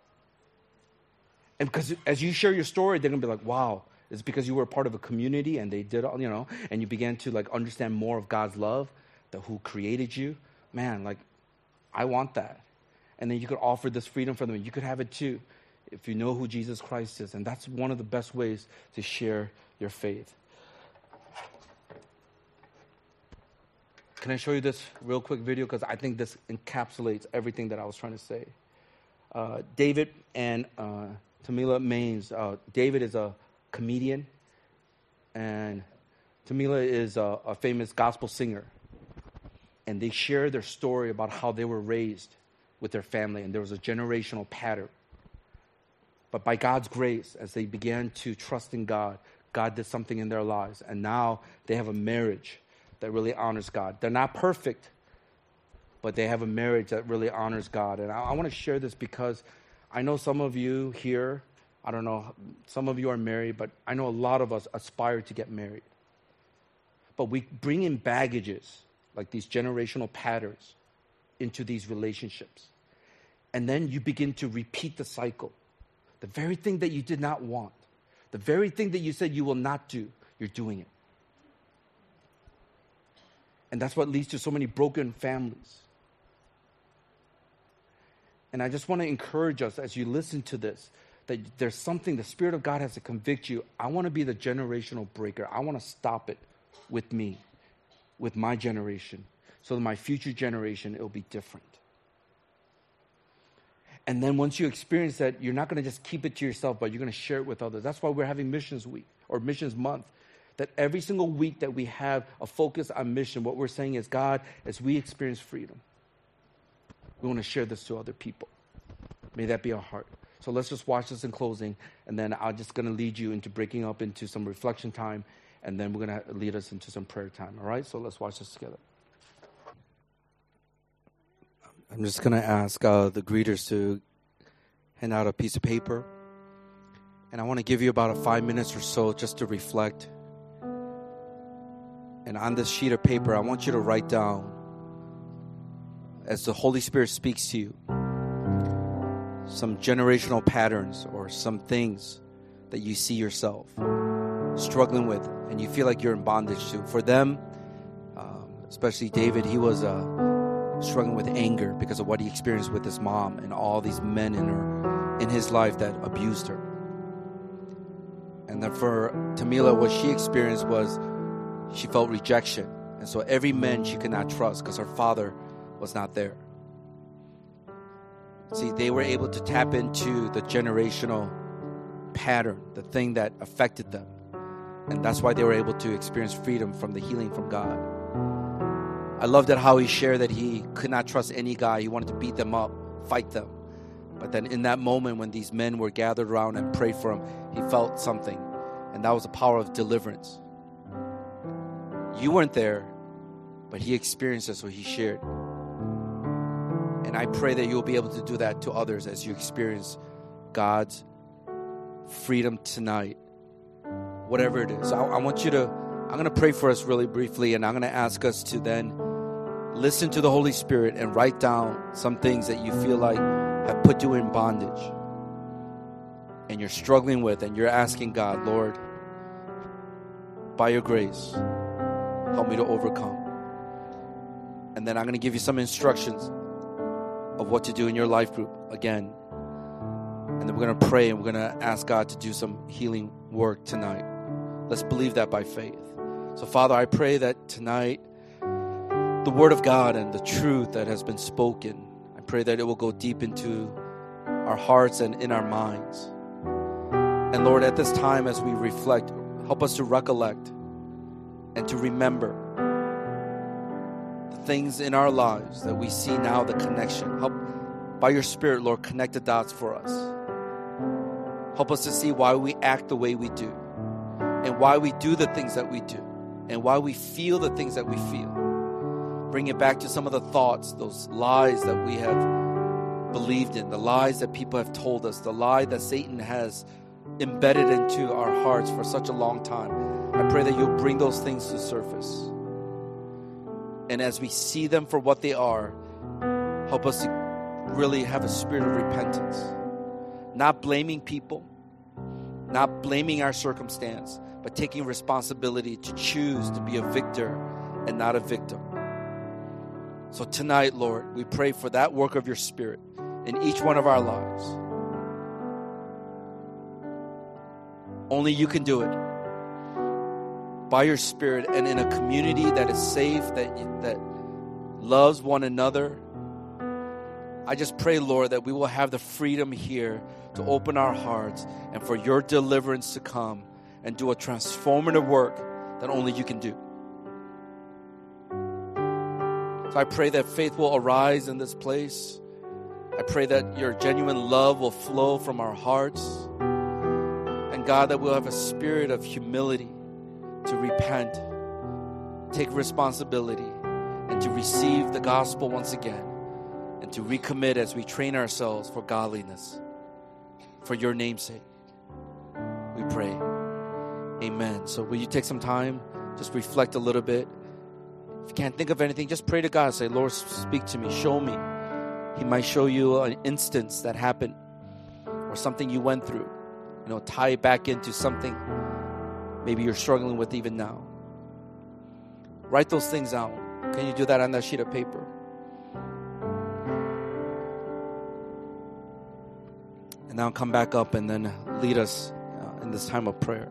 Speaker 1: And because as you share your story, they're going to be like, wow. It's because you were a part of a community and they did all, you know, and you began to like understand more of God's love, the who created you. Man, like, I want that. And then you could offer this freedom for them. You could have it too if you know who Jesus Christ is. And that's one of the best ways to share your faith. Can I show you this real quick video? Because I think this encapsulates everything that I was trying to say. Uh, David and uh, Tamila Maines. Uh, David is a comedian, and Tamila is a, a famous gospel singer. And they share their story about how they were raised with their family, and there was a generational pattern. But by God's grace, as they began to trust in God, God did something in their lives, and now they have a marriage that really honors God. They're not perfect, but they have a marriage that really honors God. And I, I want to share this because I know some of you here, I don't know, some of you are married, but I know a lot of us aspire to get married. But we bring in baggages, like these generational patterns, into these relationships. And then you begin to repeat the cycle. The very thing that you did not want, the very thing that you said you will not do, you're doing it. And that's what leads to so many broken families. And I just want to encourage us as you listen to this, that there's something, the Spirit of God has to convict you. I want to be the generational breaker. I want to stop it with me, with my generation, so that my future generation, it will be different. And then once you experience that, you're not going to just keep it to yourself, but you're going to share it with others. That's why we're having Missions Week or Missions Month. That every single week that we have a focus on mission, what we're saying is, God, as we experience freedom, we want to share this to other people. May that be our heart. So let's just watch this in closing, and then I'm just going to lead you into breaking up into some reflection time, and then we're going to lead us into some prayer time, all right? So let's watch this together. I'm just going to ask uh, the greeters to hand out a piece of paper, and I want to give you about a five minutes or so just to reflect. And on this sheet of paper, I want you to write down, as the Holy Spirit speaks to you, some generational patterns or some things that you see yourself struggling with and you feel like you're in bondage to. For them, um, especially David, he was uh, struggling with anger because of what he experienced with his mom and all these men in her, in his life that abused her. And then for Tamila, what she experienced was she felt rejection. And so every man she could not trust because her father was not there. See, they were able to tap into the generational pattern, the thing that affected them. And that's why they were able to experience freedom from the healing from God. I loved it how he shared that he could not trust any guy. He wanted to beat them up, fight them. But then in that moment when these men were gathered around and prayed for him, he felt something. And that was the power of deliverance. You weren't there, but he experienced it, so he shared. And I pray that you'll be able to do that to others as you experience God's freedom tonight, whatever it is. I, I want you to, I'm going to pray for us really briefly, and I'm going to ask us to then listen to the Holy Spirit and write down some things that you feel like have put you in bondage and you're struggling with, and you're asking God, Lord, by your grace, help me to overcome. And then I'm going to give you some instructions of what to do in your life group again. And then we're going to pray, and we're going to ask God to do some healing work tonight. Let's believe that by faith. So, Father, I pray that tonight, the Word of God and the truth that has been spoken, I pray that it will go deep into our hearts and in our minds. And Lord, at this time as we reflect, help us to recollect and to remember the things in our lives that we see now, the connection. Help, by your Spirit, Lord, connect the dots for us. Help us to see why we act the way we do, and why we do the things that we do, and why we feel the things that we feel. Bring it back to some of the thoughts, those lies that we have believed in, the lies that people have told us, the lie that Satan has embedded into our hearts for such a long time. I pray that you'll bring those things to surface. And as we see them for what they are, help us to really have a spirit of repentance. Not blaming people, not blaming our circumstance, but taking responsibility to choose to be a victor and not a victim. So tonight, Lord, we pray for that work of your Spirit in each one of our lives. Only you can do it. By your Spirit, and in a community that is safe, that, that loves one another. I just pray, Lord, that we will have the freedom here to open our hearts and for your deliverance to come and do a transformative work that only you can do. So I pray that faith will arise in this place. I pray that your genuine love will flow from our hearts. And God, that we'll have a spirit of humility to repent, take responsibility, and to receive the gospel once again, and to recommit as we train ourselves for godliness. For your name's sake, we pray. Amen. So will you take some time, just reflect a little bit. If you can't think of anything, just pray to God. Say, Lord, speak to me, show me. He might show you an instance that happened or something you went through. You know, tie it back into something maybe you're struggling with even now. Write those things out. Can you do that on that sheet of paper? And now come back up and then lead us uh, in this time of prayer.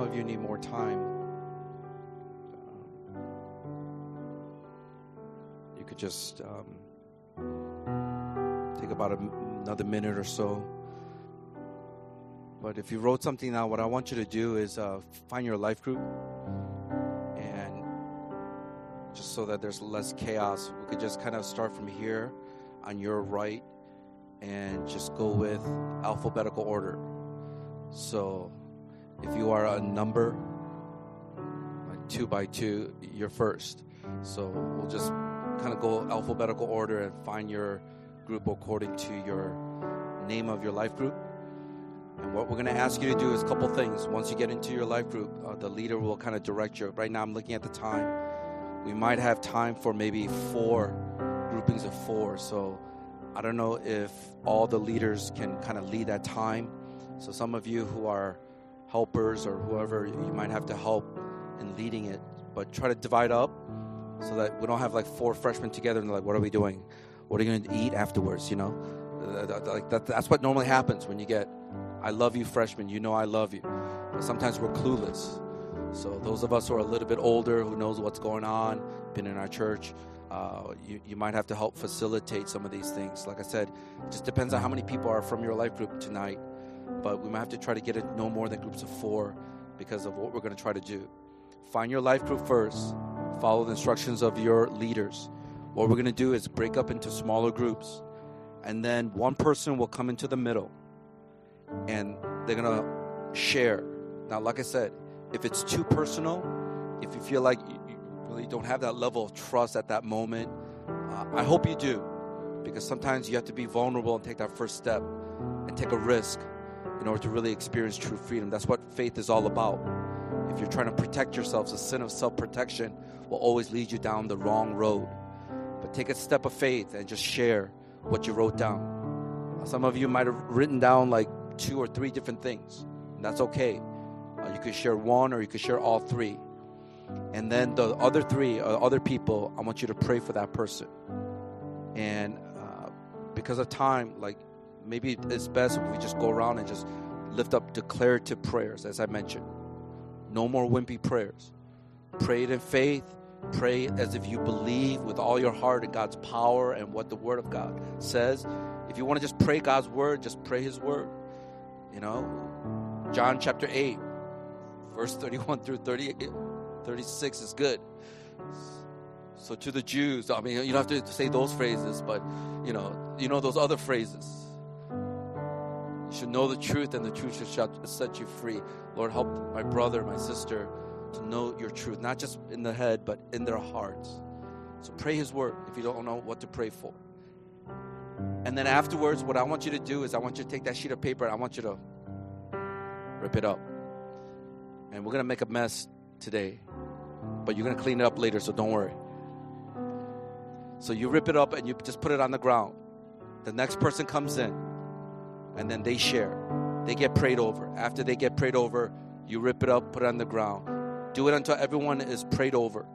Speaker 1: of you need more time, you could just um, take about a, another minute or so. But if you wrote something down, what I want you to do is uh, find your life group. And just so that there's less chaos, we could just kind of start from here on your right and just go with alphabetical order. So if you are a number, like two by two, you're first. So we'll just kind of go alphabetical order and find your group according to your name of your life group. And what we're going to ask you to do is a couple things. Once you get into your life group, uh, the leader will kind of direct you. Right now I'm looking at the time. We might have time for maybe four groupings of four. So I don't know if all the leaders can kind of lead that time. So some of you who are helpers or whoever, you might have to help in leading it. But try to divide up so that we don't have like four freshmen together and they're like, what are we doing? What are you going to eat afterwards, you know? Like that, that's what normally happens when you get, I love you freshmen, you know I love you. But sometimes we're clueless. So those of us who are a little bit older, who knows what's going on, been in our church, uh, you, you might have to help facilitate some of these things. Like I said, it just depends on how many people are from your life group tonight. But we might have to try to get it no more than groups of four because of what we're going to try to do. Find your life group first. Follow the instructions of your leaders. What we're going to do is break up into smaller groups. And then one person will come into the middle. And they're going to share. Now, like I said, if it's too personal, if you feel like you, you really don't have that level of trust at that moment, uh, I hope you do. Because sometimes you have to be vulnerable and take that first step and take a risk in order to really experience true freedom. That's what faith is all about. If you're trying to protect yourselves, the sin of self-protection will always lead you down the wrong road. But take a step of faith and just share what you wrote down. Some of you might have written down like two or three different things. And that's okay. Uh, you could share one or you could share all three. And then the other three, uh, other people, I want you to pray for that person. And uh, because of time, like maybe it's best if we just go around and just lift up declarative prayers, as I mentioned. No more wimpy prayers. Pray it in faith. Pray as if you believe with all your heart in God's power and what the Word of God says. If you want to just pray God's Word, just pray His Word. You know, John chapter eight, verse thirty-one through thirty, thirty-six is good. So to the Jews, I mean, you don't have to say those phrases, but, you know, you know those other phrases. You should know the truth, and the truth shall set you free. Lord, help my brother, my sister, to know your truth, not just in the head, but in their hearts. So pray His Word if you don't know what to pray for. And then afterwards, what I want you to do is I want you to take that sheet of paper and I want you to rip it up. And we're going to make a mess today, but you're going to clean it up later, so don't worry. So you rip it up and you just put it on the ground. The next person comes in and then they share. They get prayed over. After they get prayed over, you rip it up, put it on the ground. Do it until everyone is prayed over.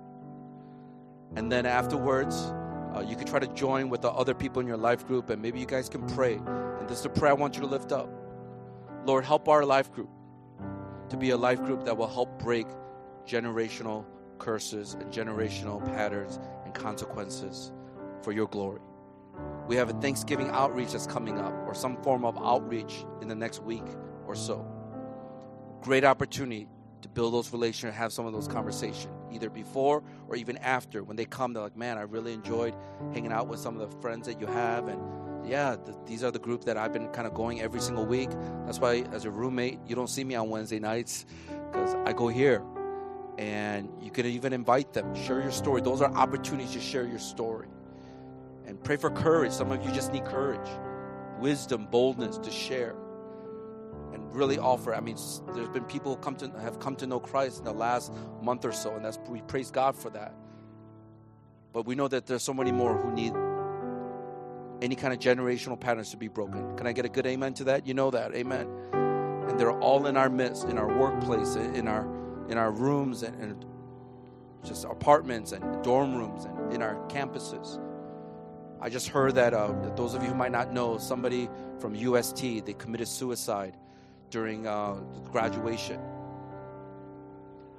Speaker 1: And then afterwards, uh, you can try to join with the other people in your life group, and maybe you guys can pray. And this is the prayer I want you to lift up. Lord, help our life group to be a life group that will help break generational curses and generational patterns and consequences for your glory. We have a Thanksgiving outreach that's coming up, or some form of outreach in the next week or so. Great opportunity to build those relationships, have some of those conversations, either before or even after. When they come, they're like, man, I really enjoyed hanging out with some of the friends that you have. And yeah, the, these are the group that I've been kind of going every single week. That's why as a roommate, you don't see me on Wednesday nights because I go here. And you can even invite them, share your story. Those are opportunities to share your story. And pray for courage. Some of you just need courage, wisdom, boldness to share. And really offer. I mean, there's been people who come to have come to know Christ in the last month or so, and that's we praise God for that. But we know that there's so many more who need any kind of generational patterns to be broken. Can I get a good amen to that? You know that, amen. And they're all in our midst, in our workplace, in our in our rooms, and, and just apartments and dorm rooms, and in our campuses. I just heard that uh, those of you who might not know, somebody from U S T, they committed suicide during uh, graduation.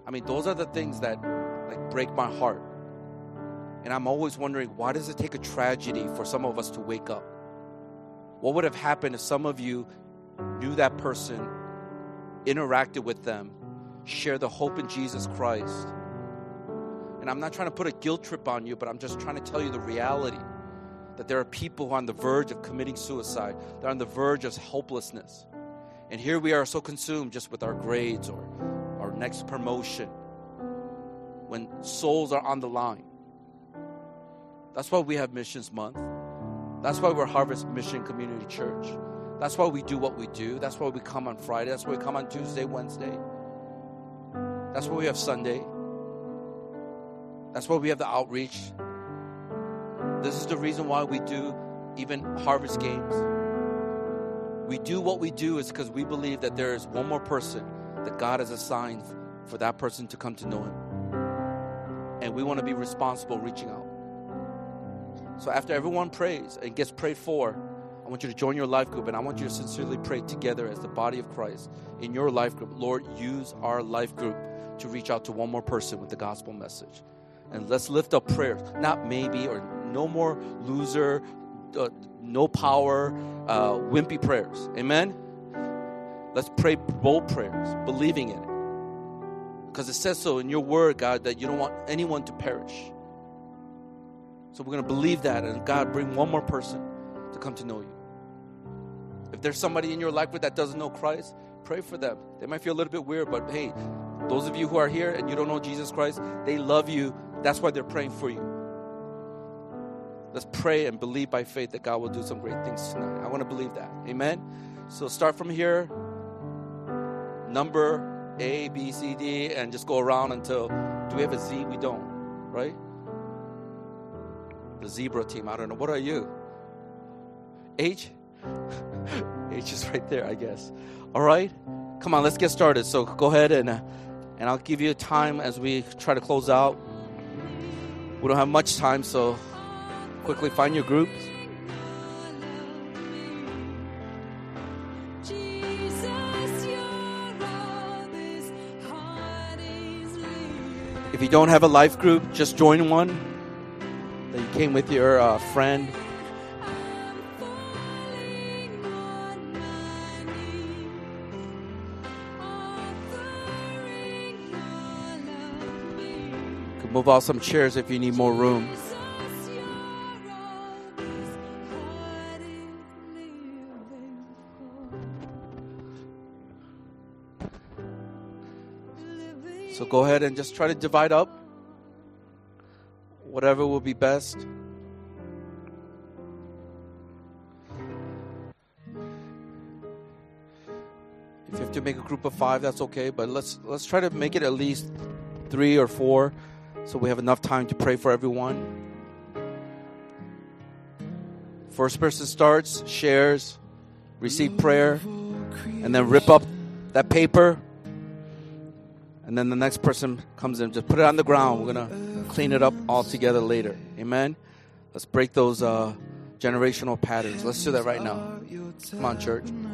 Speaker 2: I mean, those are the things that like break my heart. And I'm always wondering, why does it take a tragedy for some of us to wake up? What would have happened if some of you knew that person, interacted with them, shared the hope in Jesus Christ? And I'm not trying to put a guilt trip on you, but I'm just trying to tell you the reality that there are people who are on the verge of committing suicide. They're on the verge of hopelessness. And here we are so consumed just with our grades or our next promotion when souls are on the line. That's why we have Missions Month. That's why we're Harvest Mission Community Church. That's why we do what we do. That's why we come on Friday. That's why we come on Tuesday, Wednesday. That's why we have Sunday. That's why we have the outreach. This is the reason why we do even harvest games. We do what we do is because we believe that there is one more person that God has assigned for that person to come to know Him. And we want to be responsible reaching out. So after everyone prays and gets prayed for, I want you to join your life group, and I want you to sincerely pray together as the body of Christ in your life group. Lord, use our life group to reach out to one more person with the gospel message. And let's lift up prayers, not maybe or no more loser, uh, no power, uh, wimpy prayers. Amen? Let's pray bold prayers, believing in it. Because it says so in your word, God, that you don't want anyone to perish. So we're going to believe that, and God, bring one more person to come to know you. If there's somebody in your life that doesn't know Christ, pray for them. They might feel a little bit weird, but hey, those of you who are here and you don't know Jesus Christ, they love you. That's why they're praying for you. Let's pray and believe by faith that God will do some great things tonight. I want to believe that. Amen? So start from here. Number A, B, C, D, and just go around until, do we have a Z? We don't, right? The zebra team, I don't know. What are you? H? H is right there, I guess. All right? Come on, let's get started. So go ahead and, uh, and I'll give you time as we try to close out. We don't have much time, so quickly find your groups. If you don't have a life group, just join one. That you came with your uh, friend. You can move out some chairs if you need more room. So go ahead and just try to divide up whatever will be best. If you have to make a group of five, that's okay. But let's let's try to make it at least three or four, so we have enough time to pray for everyone. First person starts, shares, receive prayer, and then rip up that paper. And then the next person comes in. Just put it on the ground. We're going to clean it up all together later. Amen? Let's break those uh, generational patterns. Let's do that right now. Come on, church.